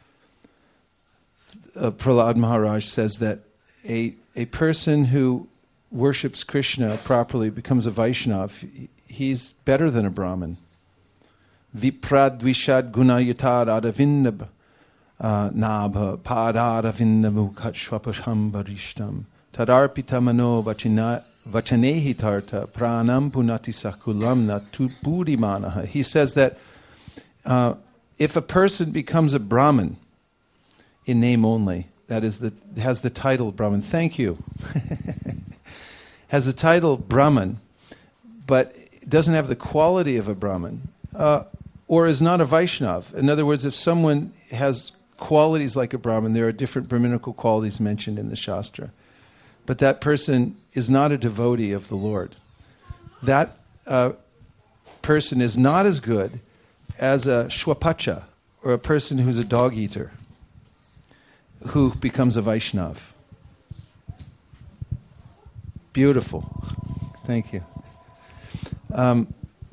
Uh, Prahlad Maharaj says that a a person who worships Krishna properly becomes a Vaishnav. He's better than a Brahmin. Viprad vishad gunayatara ravinda nabha para ravinda vimukat shvapacham varishtam. Tadarpita mano vachina Vachanehi tarta pranam punati sakulam natu buddhimanaha. He says that uh, if a person becomes a Brahmin in name only, that is, the has the title Brahmin, thank you, has the title Brahmin, but doesn't have the quality of a Brahmin, uh, or is not a Vaishnav. In other words, if someone has qualities like a Brahmin, there are different Brahminical qualities mentioned in the Shastra, but that person is not a devotee of the Lord. That uh, person is not as good as a Shwapacha, or a person who's a dog eater, who becomes a Vaishnav. Beautiful. Thank you. Um,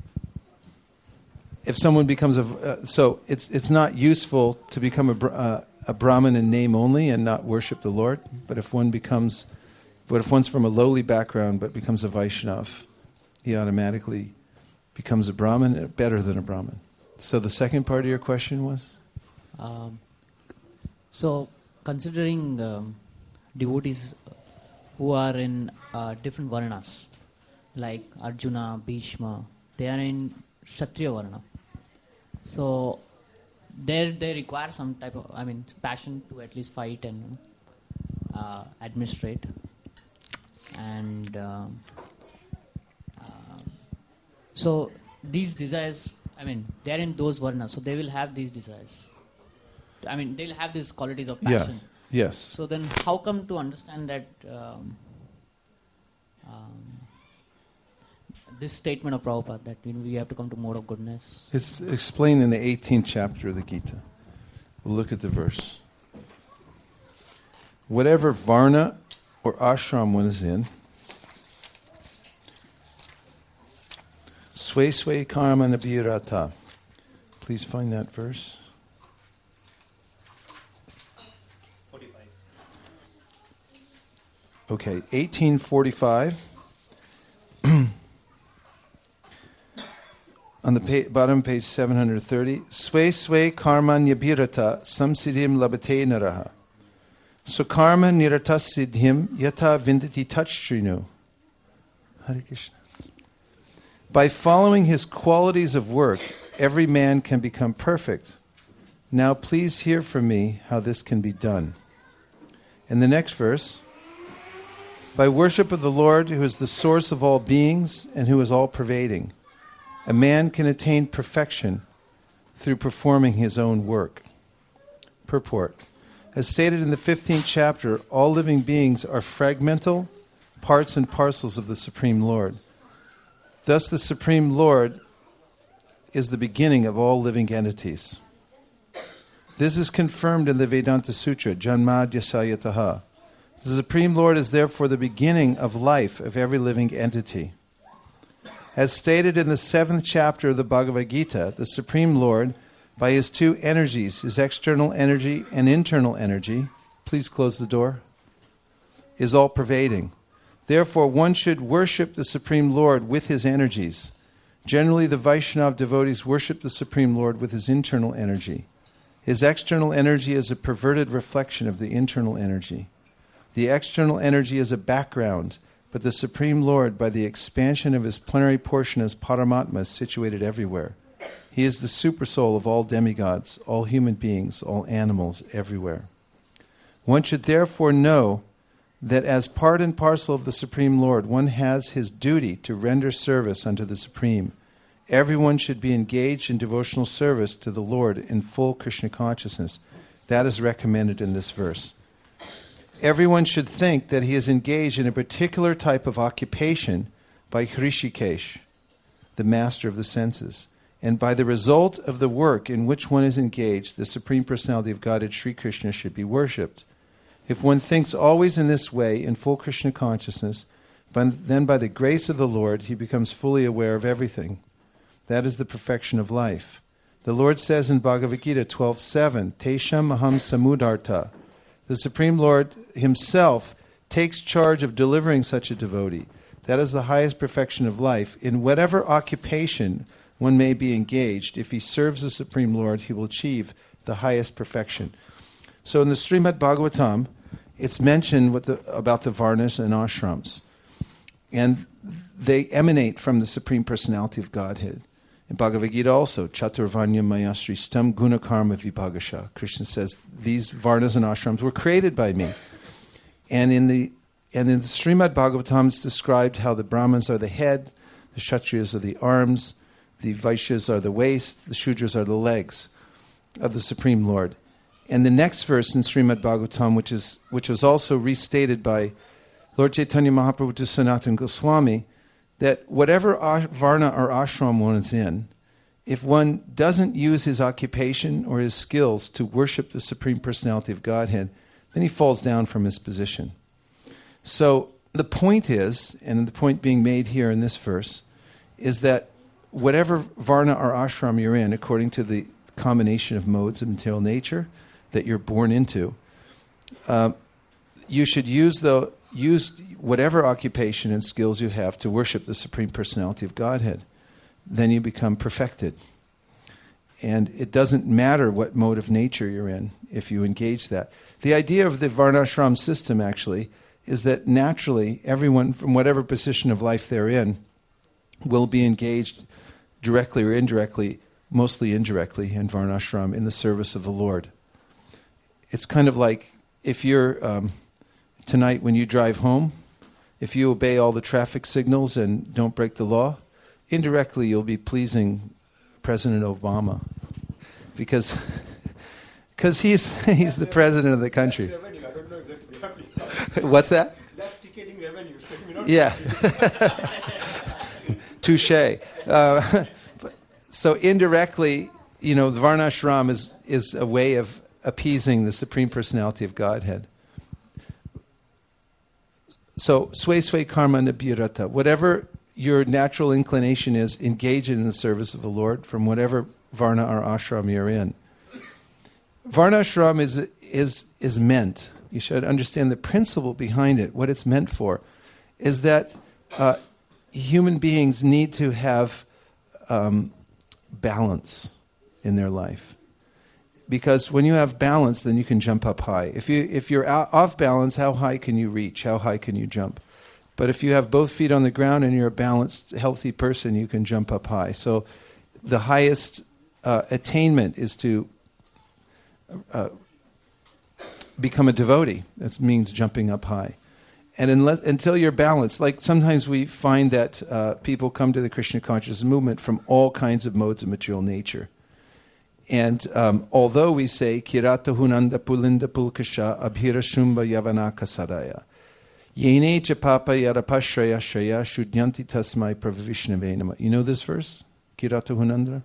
if someone becomes a... Uh, so it's it's not useful to become a, uh, a Brahmin in name only and not worship the Lord, but if one becomes... But if one's from a lowly background but becomes a Vaishnav, he automatically becomes a Brahmin, better than a Brahmin. So the second part of your question was? Um, so, considering um, devotees who are in uh, different varnas, like Arjuna, Bhishma, they are in Kshatriya varna. So, they they require some type of, I mean, passion to at least fight and uh, administrate. And um, um, so these desires, I mean, they're in those varnas, so they will have these desires. I mean, they'll have these qualities of passion. Yeah. Yes. So then how come to understand that um, um, this statement of Prabhupada, that you know, we have to come to mode of goodness? It's explained in the eighteenth chapter of the Gita. We'll look at the verse. Whatever varna or ashram one is in, Sway sway karma nabhirata. Please find that verse. forty-five. Okay, eighteen forty-five. On the pa- bottom of page seven hundred thirty. Sway sway karma nyabhirata samsiddhim labate naraha. So karma nirata siddhim yata vindati tachtrinu. Hare Krishna. By following his qualities of work, every man can become perfect. Now please hear from me how this can be done. And the next verse. By worship of the Lord, who is the source of all beings and who is all pervading, a man can attain perfection through performing his own work. Purport. As stated in the fifteenth chapter, all living beings are fragmental parts and parcels of the Supreme Lord. Thus the Supreme Lord is the beginning of all living entities. This is confirmed in the Vedanta Sutra, Janmadhyasayataha. The Supreme Lord is therefore the beginning of life of every living entity. As stated in the seventh chapter of the Bhagavad Gita, the Supreme Lord, by his two energies, his external energy and internal energy, please close the door, is all-pervading. Therefore, one should worship the Supreme Lord with his energies. Generally, the Vaishnava devotees worship the Supreme Lord with his internal energy. His external energy is a perverted reflection of the internal energy. The external energy is a background, but the Supreme Lord, by the expansion of his plenary portion as Paramatma, is situated everywhere. He is the supersoul of all demigods, all human beings, all animals, everywhere. One should therefore know that as part and parcel of the Supreme Lord, one has his duty to render service unto the Supreme. Everyone should be engaged in devotional service to the Lord in full Krishna consciousness. That is recommended in this verse. Everyone should think that he is engaged in a particular type of occupation by Hrishikesh, the master of the senses. And by the result of the work in which one is engaged, the Supreme Personality of Godhead, Sri Krishna, should be worshipped. If one thinks always in this way, in full Krishna consciousness, then by the grace of the Lord, he becomes fully aware of everything. That is the perfection of life. The Lord says in Bhagavad Gita twelve seven, Tesham aham samudarta. The Supreme Lord himself takes charge of delivering such a devotee. That is the highest perfection of life. In whatever occupation one may be engaged, if he serves the Supreme Lord, he will achieve the highest perfection. So in the Srimad Bhagavatam, it's mentioned what the, about the Varnas and ashrams. And they emanate from the Supreme Personality of Godhead. In Bhagavad Gita also, Chaturvanya Mayasri Stam Guna Karma Vibhagasha. Krishna says, these Varnas and ashrams were created by me. And in the and in the Srimad Bhagavatam, it's described how the Brahmins are the head, the Kshatriyas are the arms, the Vaishyas are the waist, the Shudras are the legs of the Supreme Lord. And the next verse in Srimad Bhagavatam, which is which was also restated by Lord Chaitanya Mahaprabhu to Sanatana Goswami, that whatever varna or ashram one is in, if one doesn't use his occupation or his skills to worship the Supreme Personality of Godhead, then he falls down from his position. So the point is, and the point being made here in this verse, is that whatever varna or ashram you're in, according to the combination of modes of material nature that you're born into, uh, you should use the use whatever occupation and skills you have to worship the Supreme Personality of Godhead. Then you become perfected. And it doesn't matter what mode of nature you're in if you engage that. The idea of the Varnashram system, actually, is that naturally everyone from whatever position of life they're in will be engaged directly or indirectly, mostly indirectly, in Varnashram in the service of the Lord. It's kind of like if you're, um, tonight when you drive home, if you obey all the traffic signals and don't break the law, indirectly you'll be pleasing President Obama because because he's he's the president of the country. What's that? That's ticketing revenue. Yeah. Touche. Uh, so indirectly, you know, the Varnashram is, is a way of appeasing the Supreme Personality of Godhead. So, sway sway karma nabhirata. Whatever your natural inclination is engage in the service of the Lord from whatever varna or ashram you're in. Varna ashram is is is meant. You should understand the principle behind it. What it's meant for is that uh, human beings need to have um, balance in their life. Because when you have balance, then you can jump up high. If you if you're out, off balance, how high can you reach? How high can you jump? But if you have both feet on the ground and you're a balanced, healthy person, you can jump up high. So the highest uh, attainment is to uh, become a devotee. That means jumping up high. And unless, until you're balanced, like sometimes we find that uh, people come to the Krishna consciousness movement from all kinds of modes of material nature. And um, although we say, Kirata hunanda pulinda pulkasha abhira shumba yavanaka sadaya, yene cha papa yarapashraya shraya shudyanti tasmai pravavishnave nama. You know this verse? Kirata hunandra?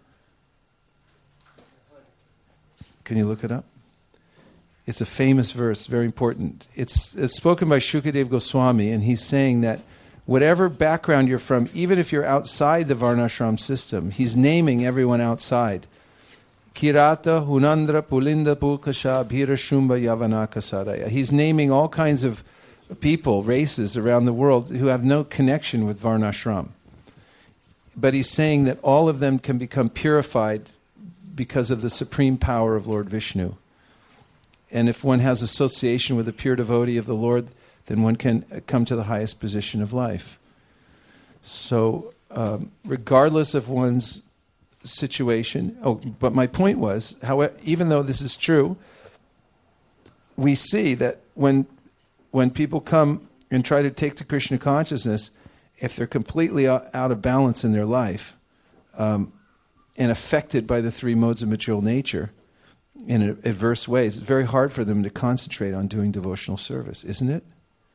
Can you look it up? It's a famous verse, very important. It's, it's spoken by Shukadev Goswami, and he's saying that whatever background you're from, even if you're outside the Varnashram system, he's naming everyone outside. Kirata, Hunandra, Pulinda, Pulkasha, Bhira, Shumba, Yavanaka, Sadaya. He's naming all kinds of people, races around the world who have no connection with Varnashram. But he's saying that all of them can become purified because of the supreme power of Lord Vishnu. And if one has association with a pure devotee of the Lord, then one can come to the highest position of life. So, um, regardless of one's situation, oh, but my point was, how, even though this is true, we see that when when people come and try to take to Krishna consciousness, if they're completely out of balance in their life um, and affected by the three modes of material nature in adverse ways, it's very hard for them to concentrate on doing devotional service, isn't it?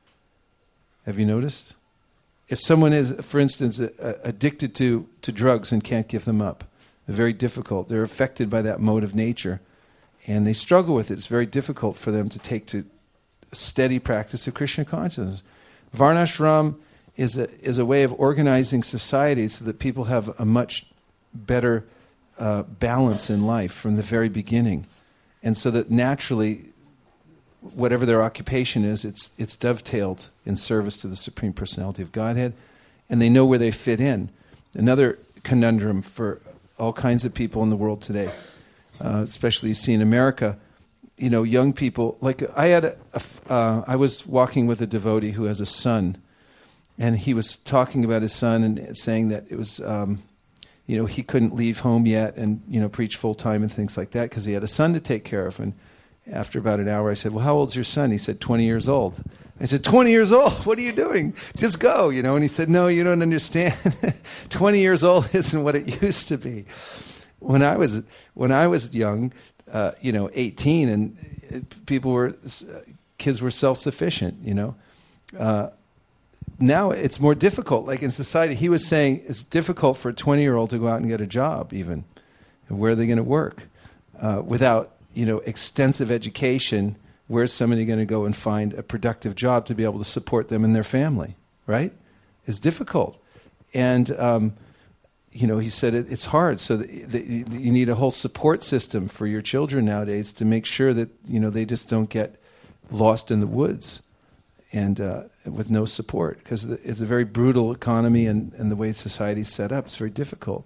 Have you noticed? If someone is, for instance, addicted to, to drugs and can't give them up, they're very difficult. They're affected by that mode of nature, and they struggle with it. It's very difficult for them to take to a steady practice of Krishna consciousness. Varnashram is a, is a way of organizing society so that people have a much better uh, balance in life from the very beginning. And so that naturally, whatever their occupation is, it's it's dovetailed in service to the Supreme Personality of Godhead, and they know where they fit in. Another conundrum for all kinds of people in the world today, uh, especially you see in America, you know, young people, like I had a, a uh, I was walking with a devotee who has a son, and he was talking about his son and saying that it was, um, you know, he couldn't leave home yet and, you know, preach full time and things like that because he had a son to take care of. And after about an hour, I said, well, how old's your son? He said, twenty years old. I said, twenty years old? What are you doing? Just go, you know. And he said, no, you don't understand. twenty years old isn't what it used to be. When I was when I was young, uh, you know, eighteen, and it, people were, uh, kids were self-sufficient, you know. Uh, now it's more difficult. Like in society, he was saying it's difficult for a twenty-year-old to go out and get a job even. And where are they going to work? Uh, without, you know, extensive education, where's somebody going to go and find a productive job to be able to support them and their family, right? It's difficult. And, um, you know, he said it, it's hard. So the, the, you need a whole support system for your children nowadays to make sure that, you know, they just don't get lost in the woods and uh, with no support. Because it's a very brutal economy and, and the way society's set up, it's very difficult.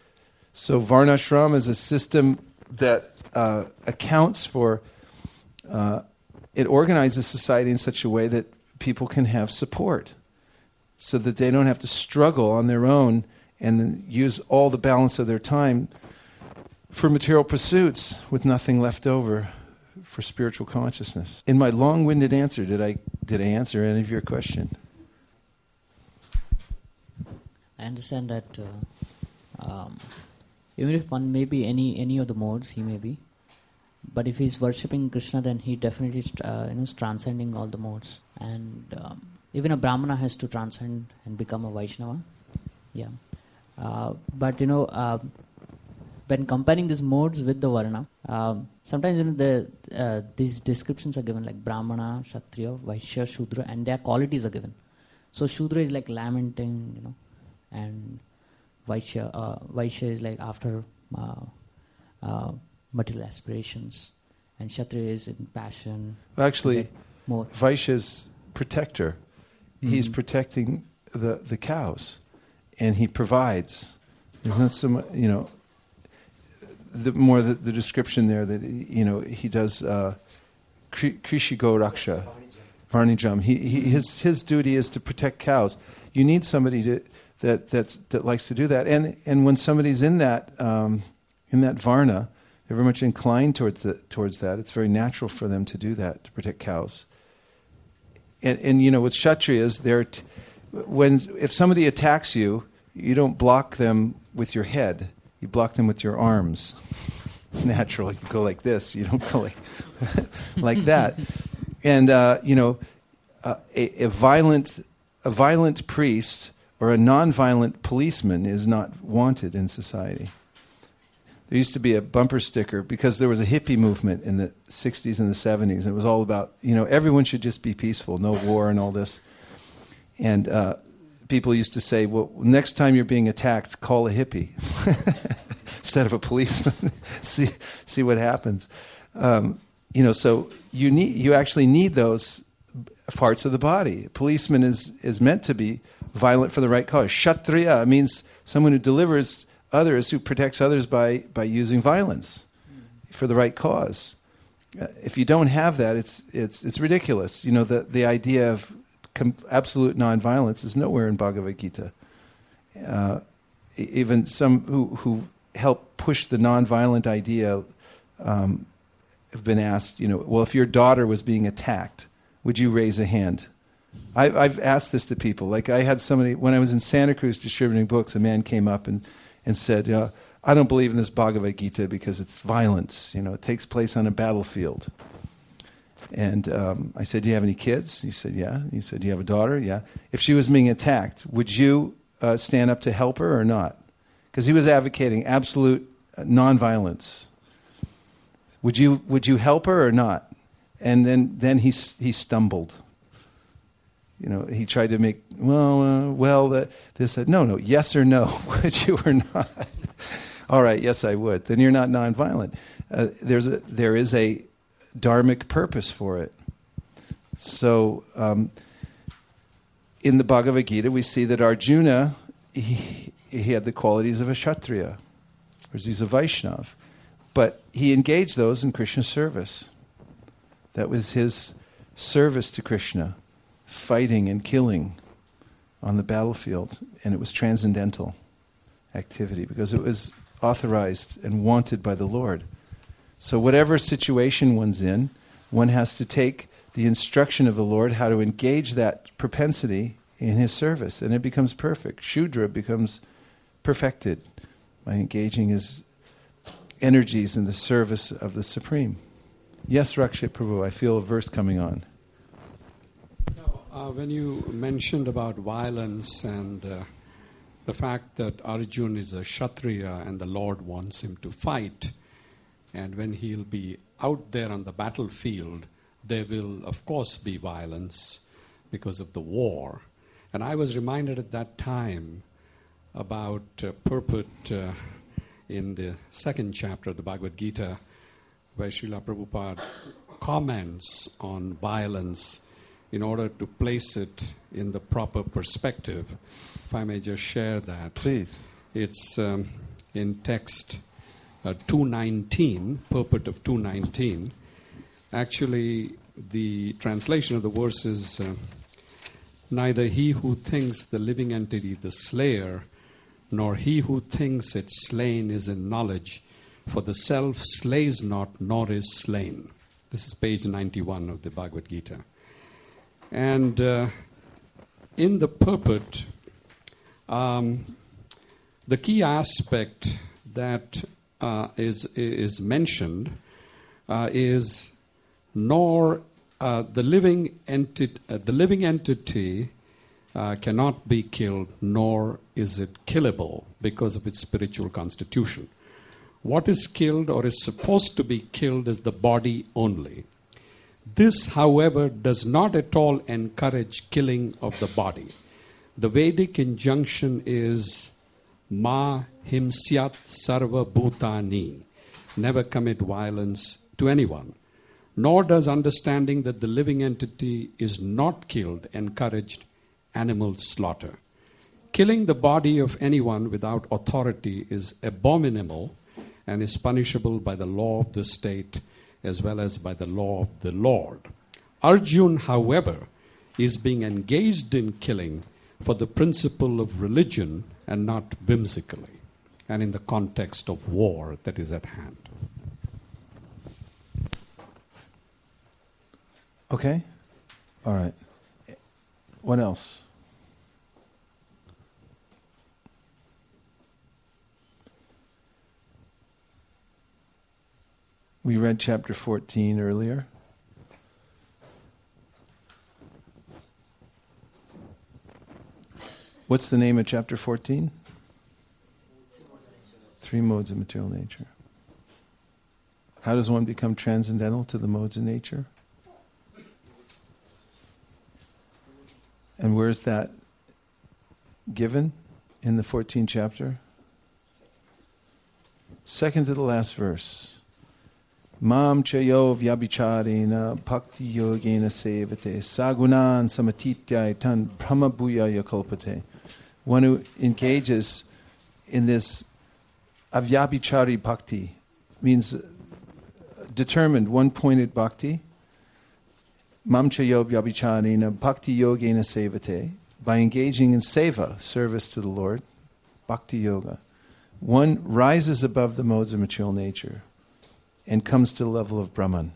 So Varnashram is a system that uh, accounts for... Uh, it organizes society in such a way that people can have support so that they don't have to struggle on their own and then use all the balance of their time for material pursuits with nothing left over for spiritual consciousness. In my long-winded answer, did I did I answer any of your question? I understand that uh, um, even if one may be any, any of the modes, he may be, but if he's worshipping Krishna, then he definitely uh, you know, is transcending all the modes. And um, even a Brahmana has to transcend and become a Vaishnava. Yeah. Uh, but, you know, uh, when comparing these modes with the Varna, um, sometimes, you know, the, uh, these descriptions are given like Brahmana, Kshatriya, Vaishya, Shudra, and their qualities are given. So Shudra is like lamenting, you know, and Vaishya, uh, Vaishya is like after uh, uh, material aspirations, and Kshatriya is in passion. Well, actually, like more. Vaishya's protector. He's Mhm. protecting the, the cows, and he provides. There's not so much, you know, the more the, the description there that, you know, he does uh, kri- Krishi Go Raksha, Varnijam. He, he, his, his duty is to protect cows. You need somebody to, that, that, that likes to do that. And, and when somebody's in that, um, in that Varna, they're very much inclined towards, the, towards that. It's very natural for them to do that, to protect cows. And, and you know, with Kshatriyas, they're t- when if somebody attacks you, you don't block them with your head. You block them with your arms. It's natural. You go like this. You don't go like like that. And uh, you know, uh, a, a violent a violent priest or a non-violent policeman is not wanted in society. There used to be a bumper sticker because there was a hippie movement in the sixties and the seventies. It was all about, you know, everyone should just be peaceful, no war and all this. And uh, people used to say, well, next time you're being attacked, call a hippie instead of a policeman. see see what happens. Um, you know, so you need you actually need those parts of the body. A policeman is, is meant to be violent for the right cause. Kshatriya means someone who delivers others, who protects others by, by using violence for the right cause. Uh, if you don't have that, it's it's it's ridiculous. You know, the, the idea of com- absolute nonviolence is nowhere in Bhagavad Gita. Uh, e- even some who, who help push the nonviolent idea um, have been asked, you know, well, if your daughter was being attacked, would you raise a hand? I, I've asked this to people. Like I had somebody, when I was in Santa Cruz distributing books, a man came up and and said, uh, I don't believe in this Bhagavad Gita because it's violence. You know, it takes place on a battlefield. And um, I said, do you have any kids? He said, yeah. He said, do you have a daughter? Yeah. If she was being attacked, would you uh, stand up to help her or not? Because he was advocating absolute uh, nonviolence. Would you would you help her or not? And then, then he he stumbled. You know, he tried to make, well, uh, well, uh, this said, no, no, yes or no, would you or not? All right, yes, I would. Then you're not nonviolent. Uh, there's a, there is a dharmic purpose for it. So um, in the Bhagavad Gita, we see that Arjuna, he, he had the qualities of a Kshatriya, whereas he's a Vaishnav. But he engaged those in Krishna's service. That was his service to Krishna. Fighting and killing on the battlefield, and it was transcendental activity because it was authorized and wanted by the Lord. So whatever situation one's in, one has to take the instruction of the Lord how to engage that propensity in his service, and it becomes perfect. Shudra becomes perfected by engaging his energies in the service of the Supreme. Yes, Rakshit Prabhu, I feel a verse coming on. Uh, when you mentioned about violence and uh, the fact that Arjuna is a Kshatriya and the Lord wants him to fight, and when he'll be out there on the battlefield, there will, of course, be violence because of the war. And I was reminded at that time about uh, purport uh, in the second chapter of the Bhagavad Gita, where Srila Prabhupada comments on violence in order to place it in the proper perspective. If I may just share that. Please. It's um, in text uh, two nineteen, purport of two nineteen. Actually, the translation of the verse is, uh, neither he who thinks the living entity the slayer, nor he who thinks it slain is in knowledge, for the self slays not, nor is slain. This is page ninety-one of the Bhagavad Gita. And uh, in the purport, um, the key aspect that uh, is is mentioned uh, is nor uh, the living entity uh, the living entity uh, cannot be killed, nor is it killable because of its spiritual constitution. What is killed or is supposed to be killed is the body only. This, however, does not at all encourage killing of the body. The Vedic injunction is Ma himsyat sarva bhutani. Never commit violence to anyone. Nor does understanding that the living entity is not killed encourage animal slaughter. Killing the body of anyone without authority is abominable and is punishable by the law of the state as well as by the law of the Lord. Arjun, however, is being engaged in killing for the principle of religion and not whimsically, and in the context of war that is at hand. Okay? All right. What else? We read chapter fourteen earlier. What's the name of chapter fourteen? Three modes of material nature. How does one become transcendental to the modes of nature? And where's that given in the fourteenth chapter? Second to the last verse. Mam chayo vyabhicharena bhakti yogena sevate sagunan samatityai tan brahma bhuyaya kalpate. One who engages in this avyabhichari bhakti means determined, one-pointed bhakti. Mam chayo vyabhicharena bhakti yogena sevate. By engaging in seva, service to the Lord, bhakti yoga, one rises above the modes of material nature and comes to the level of Brahman.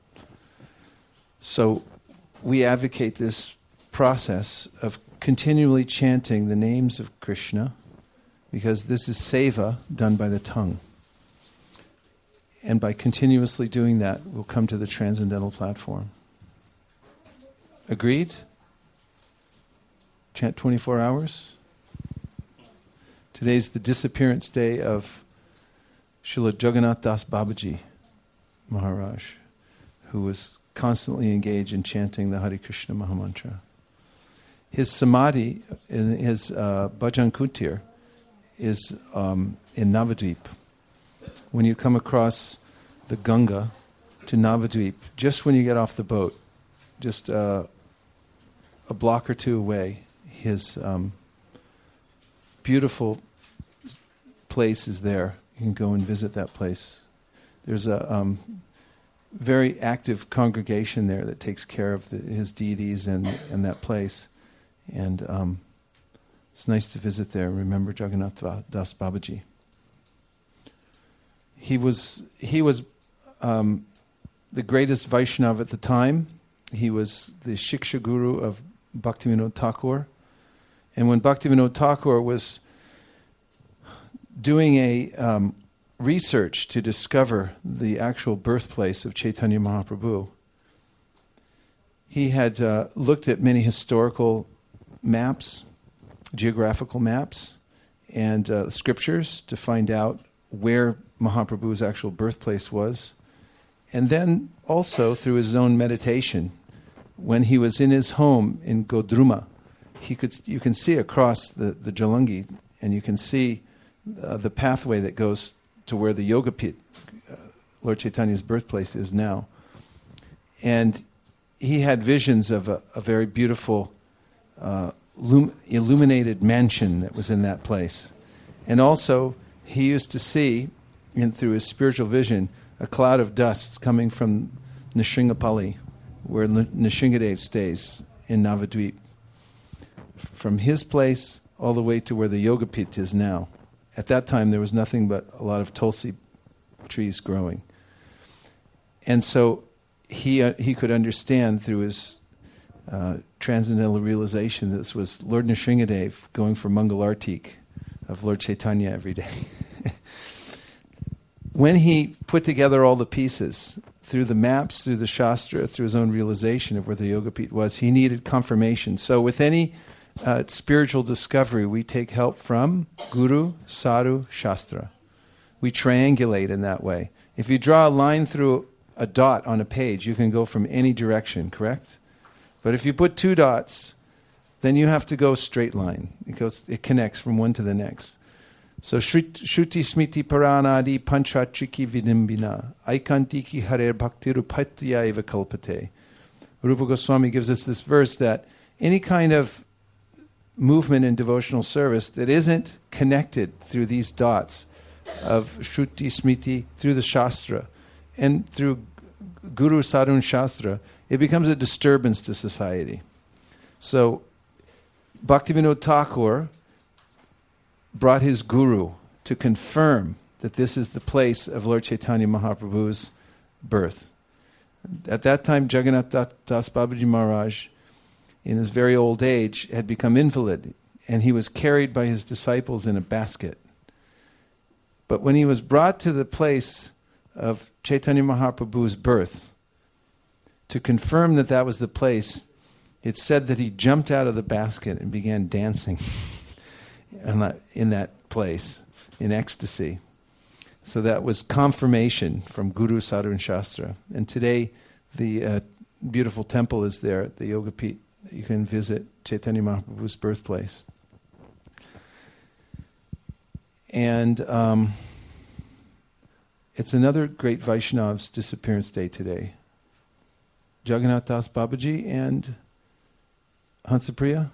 So we advocate this process of continually chanting the names of Krishna, because this is seva done by the tongue. And by continuously doing that, we'll come to the transcendental platform. Agreed? Chant twenty-four hours? Today's the disappearance day of Srila Jagannath Das Babaji Maharaj, who was constantly engaged in chanting the Hare Krishna Mahamantra. His samadhi, in his uh, Bhajan Kutir, is um, in Navadvip. When you come across the Ganga to Navadvip, just when you get off the boat, just uh, a block or two away, his um, beautiful place is there. You can go and visit that place. There's a um, very active congregation there that takes care of the, his deities and, and that place. And um, it's nice to visit there and remember Jagannath Das Babaji. He was he was um, the greatest Vaishnava at the time. He was the Shiksha Guru of Bhaktivinoda Thakur. And when Bhaktivinoda Thakur was doing a um, research to discover the actual birthplace of Chaitanya Mahaprabhu, he had uh, looked at many historical maps, geographical maps, and uh, scriptures to find out where Mahaprabhu's actual birthplace was. And then also through his own meditation, when he was in his home in Godruma, he could you can see across the, the Jalangi, and you can see uh, the pathway that goes to where the Yoga Pit, uh, Lord Chaitanya's birthplace, is now. And he had visions of a, a very beautiful uh, lum- illuminated mansion that was in that place. And also, he used to see, in, through his spiritual vision, a cloud of dust coming from Nrsimhapalli, where N- Nrsimhadev stays in Navadvip. From his place all the way to where the Yoga Pit is now. At that time, there was nothing but a lot of tulsi trees growing. And so he uh, he could understand through his uh, transcendental realization that this was Lord Nrsimhadev going for Mangalartik of Lord Chaitanya every day. When he put together all the pieces, through the maps, through the Shastra, through his own realization of where the Yoga Pit was, he needed confirmation. So with any uh, spiritual discovery, we take help from Guru, Sadhu, Shastra. We triangulate in that way. If you draw a line through a dot on a page, you can go from any direction, correct? But if you put two dots then you have to go straight line. It goes, it connects from one to the next. So Shruti Smriti Paranadi Panchatriki Vidimbina Aikantiki Harer Bhaktiru Paitya Eva Kalpate. Rupa Goswami gives us this verse that any kind of movement in devotional service that isn't connected through these dots of Shruti Smriti, through the Shastra, and through Guru Sadhun Shastra, it becomes a disturbance to society. So Bhaktivinoda Thakur brought his guru to confirm that this is the place of Lord Chaitanya Mahaprabhu's birth. At that time, Jagannath Das Babaji Maharaj, in his very old age, had become invalid, and he was carried by his disciples in a basket. But when he was brought to the place of Chaitanya Mahaprabhu's birth, to confirm that that was the place, it said that he jumped out of the basket and began dancing in that, in that place, in ecstasy. So that was confirmation from Guru Sadhun Shastra. And today, the uh, beautiful temple is there at the Yoga Pit. You can visit Chaitanya Mahaprabhu's birthplace. And um, it's another great Vaishnav's disappearance day today. Jagannath Das Babaji and Hansapriya?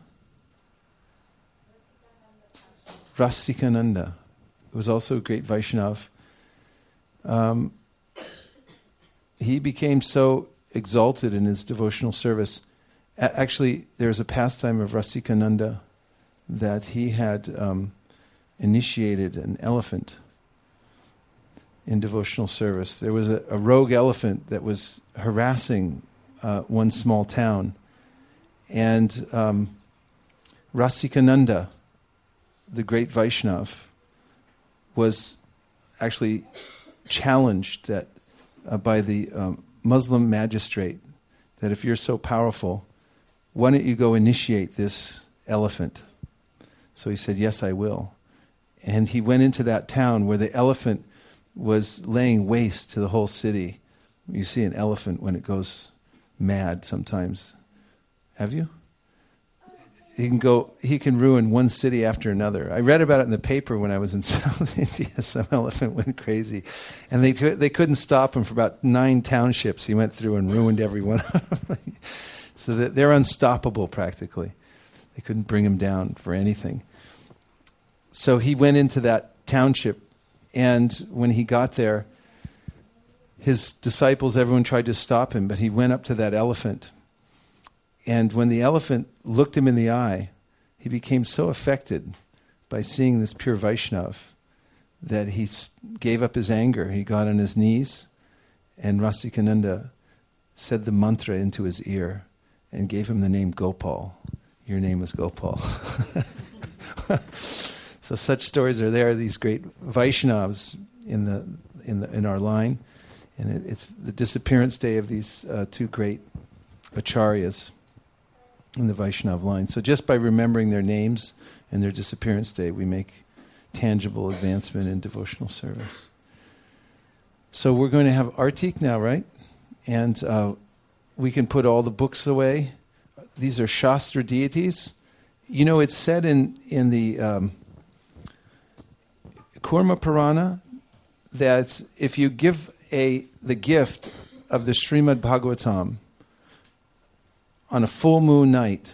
Rasikananda, who was also a great Vaishnav. Um, he became so exalted in his devotional service. A- actually, there's a pastime of Rasikananda that he had um, initiated an elephant in devotional service. There was a, a rogue elephant that was harassing uh, one small town. And um, Rasikananda, the great Vaishnav, was actually challenged that uh, by the um, Muslim magistrate that if you're so powerful, why don't you go initiate this elephant? So he said, yes, I will. And he went into that town where the elephant was laying waste to the whole city. You see an elephant when it goes mad sometimes. Have you? He can go. He can ruin one city after another. I read about it in the paper when I was in South India. Some elephant went crazy, and they they couldn't stop him for about nine townships. He went through and ruined every one of them. So that they're unstoppable practically. They couldn't bring him down for anything. So he went into that township, and when he got there, his disciples, everyone tried to stop him, but he went up to that elephant. And when the elephant looked him in the eye, he became so affected by seeing this pure Vaishnav that he gave up his anger. He got on his knees, and Rasikananda said the mantra into his ear and gave him the name Gopal. Your name is Gopal. So such stories are there, these great Vaishnavas in the in the in our line. And it, it's the disappearance day of these uh, two great acharyas in the Vaishnav line. So just by remembering their names and their disappearance day, we make tangible advancement in devotional service. So we're going to have Artik now, right? And uh, we can put all the books away. These are Shastra deities. You know, it's said in, in the um, Kurma Purana that if you give a the gift of the Srimad Bhagavatam on a full moon night,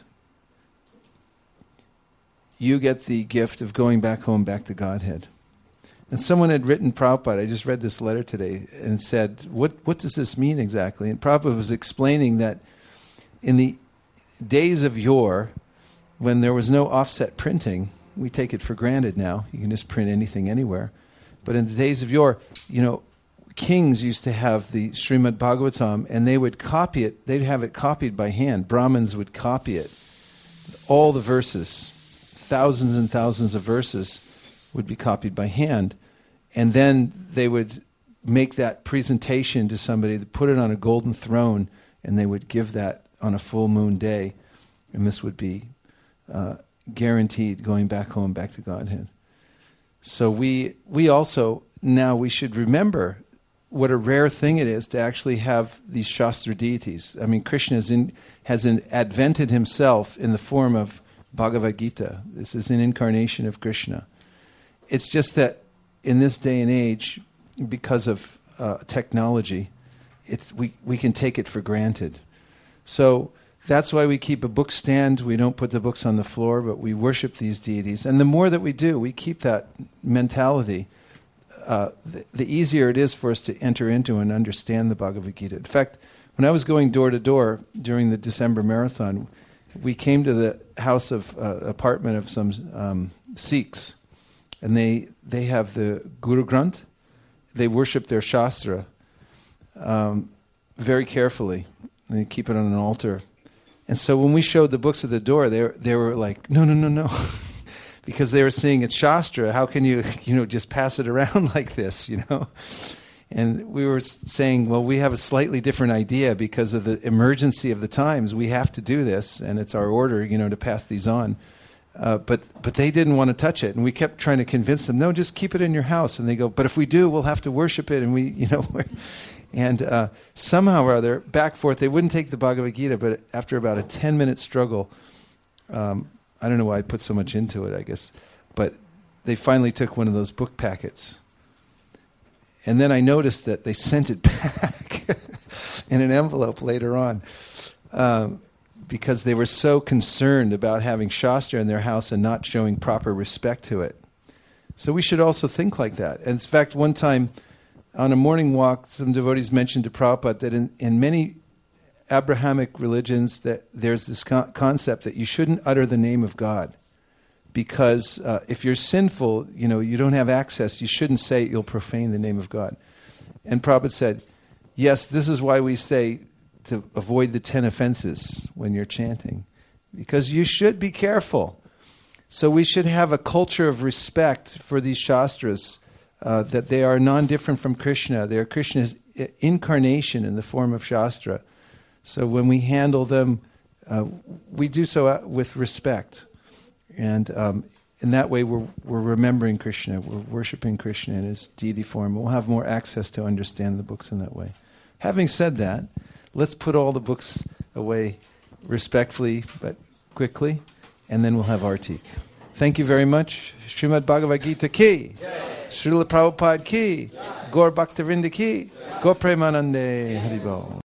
you get the gift of going back home, back to Godhead. And someone had written Prabhupada, I just read this letter today, and said, what, what does this mean exactly? And Prabhupada was explaining that in the days of yore, when there was no offset printing, we take it for granted now, you can just print anything anywhere. But in the days of yore, you know, kings used to have the Srimad Bhagavatam, and they would copy it. They'd have it copied by hand. Brahmins would copy it. All the verses, thousands and thousands of verses, would be copied by hand. And then they would make that presentation to somebody, put it on a golden throne, and they would give that on a full moon day. And this would be uh, guaranteed going back home, back to Godhead. So we we also, now we should remember what a rare thing it is to actually have these Shastra deities. I mean, Krishna is in, has in, advented himself in the form of Bhagavad Gita. This is an incarnation of Krishna. It's just that in this day and age, because of uh, technology, it's, we, we can take it for granted. So that's why we keep a book stand. We don't put the books on the floor, but we worship these deities. And the more that we do, we keep that mentality, uh, the, the easier it is for us to enter into and understand the Bhagavad Gita. In fact, when I was going door to door during the December marathon, we came to the house of uh, apartment of some um, Sikhs, and they they have the Guru Granth. They worship their Shastra um, very carefully, and they keep it on an altar. And so when we showed the books at the door, they were, they were like, no, no, no, no, because they were seeing it's Shastra. How can you, you know, just pass it around like this, you know? And we were saying, well, we have a slightly different idea because of the emergency of the times. We have to do this, and it's our order, you know, to pass these on. Uh, but but they didn't want to touch it, and we kept trying to convince them, no, just keep it in your house. And they go, but if we do, we'll have to worship it, and we, you know, and uh, somehow or other, back forth, they wouldn't take the Bhagavad Gita. But after about a ten-minute struggle, um, I don't know why I put so much into it, I guess, but they finally took one of those book packets. And then I noticed that they sent it back in an envelope later on. Um, because they were so concerned about having Shastra in their house and not showing proper respect to it. So we should also think like that. And in fact, one time on a morning walk, some devotees mentioned to Prabhupada that in, in many Abrahamic religions that there's this con- concept that you shouldn't utter the name of God. Because uh, if you're sinful, you know, you don't have access, you shouldn't say it, you'll profane the name of God. And Prabhupada said, yes, this is why we say to avoid the ten offenses when you're chanting, because you should be careful. So we should have a culture of respect for these Shastras, uh, that they are non-different from Krishna. They are Krishna's incarnation in the form of Shastra. So when we handle them, uh, we do so with respect. And um, in that way we're, we're remembering Krishna, we're worshipping Krishna in his deity form. We'll have more access to understand the books in that way. Having said that, let's put all the books away respectfully but quickly, and then we'll have Artik. Thank you very much. Srimad Bhagavad Gita ki, Srila Prabhupada ki, Gaur Bhaktivinoda ki, Gaur Premanande Haribol.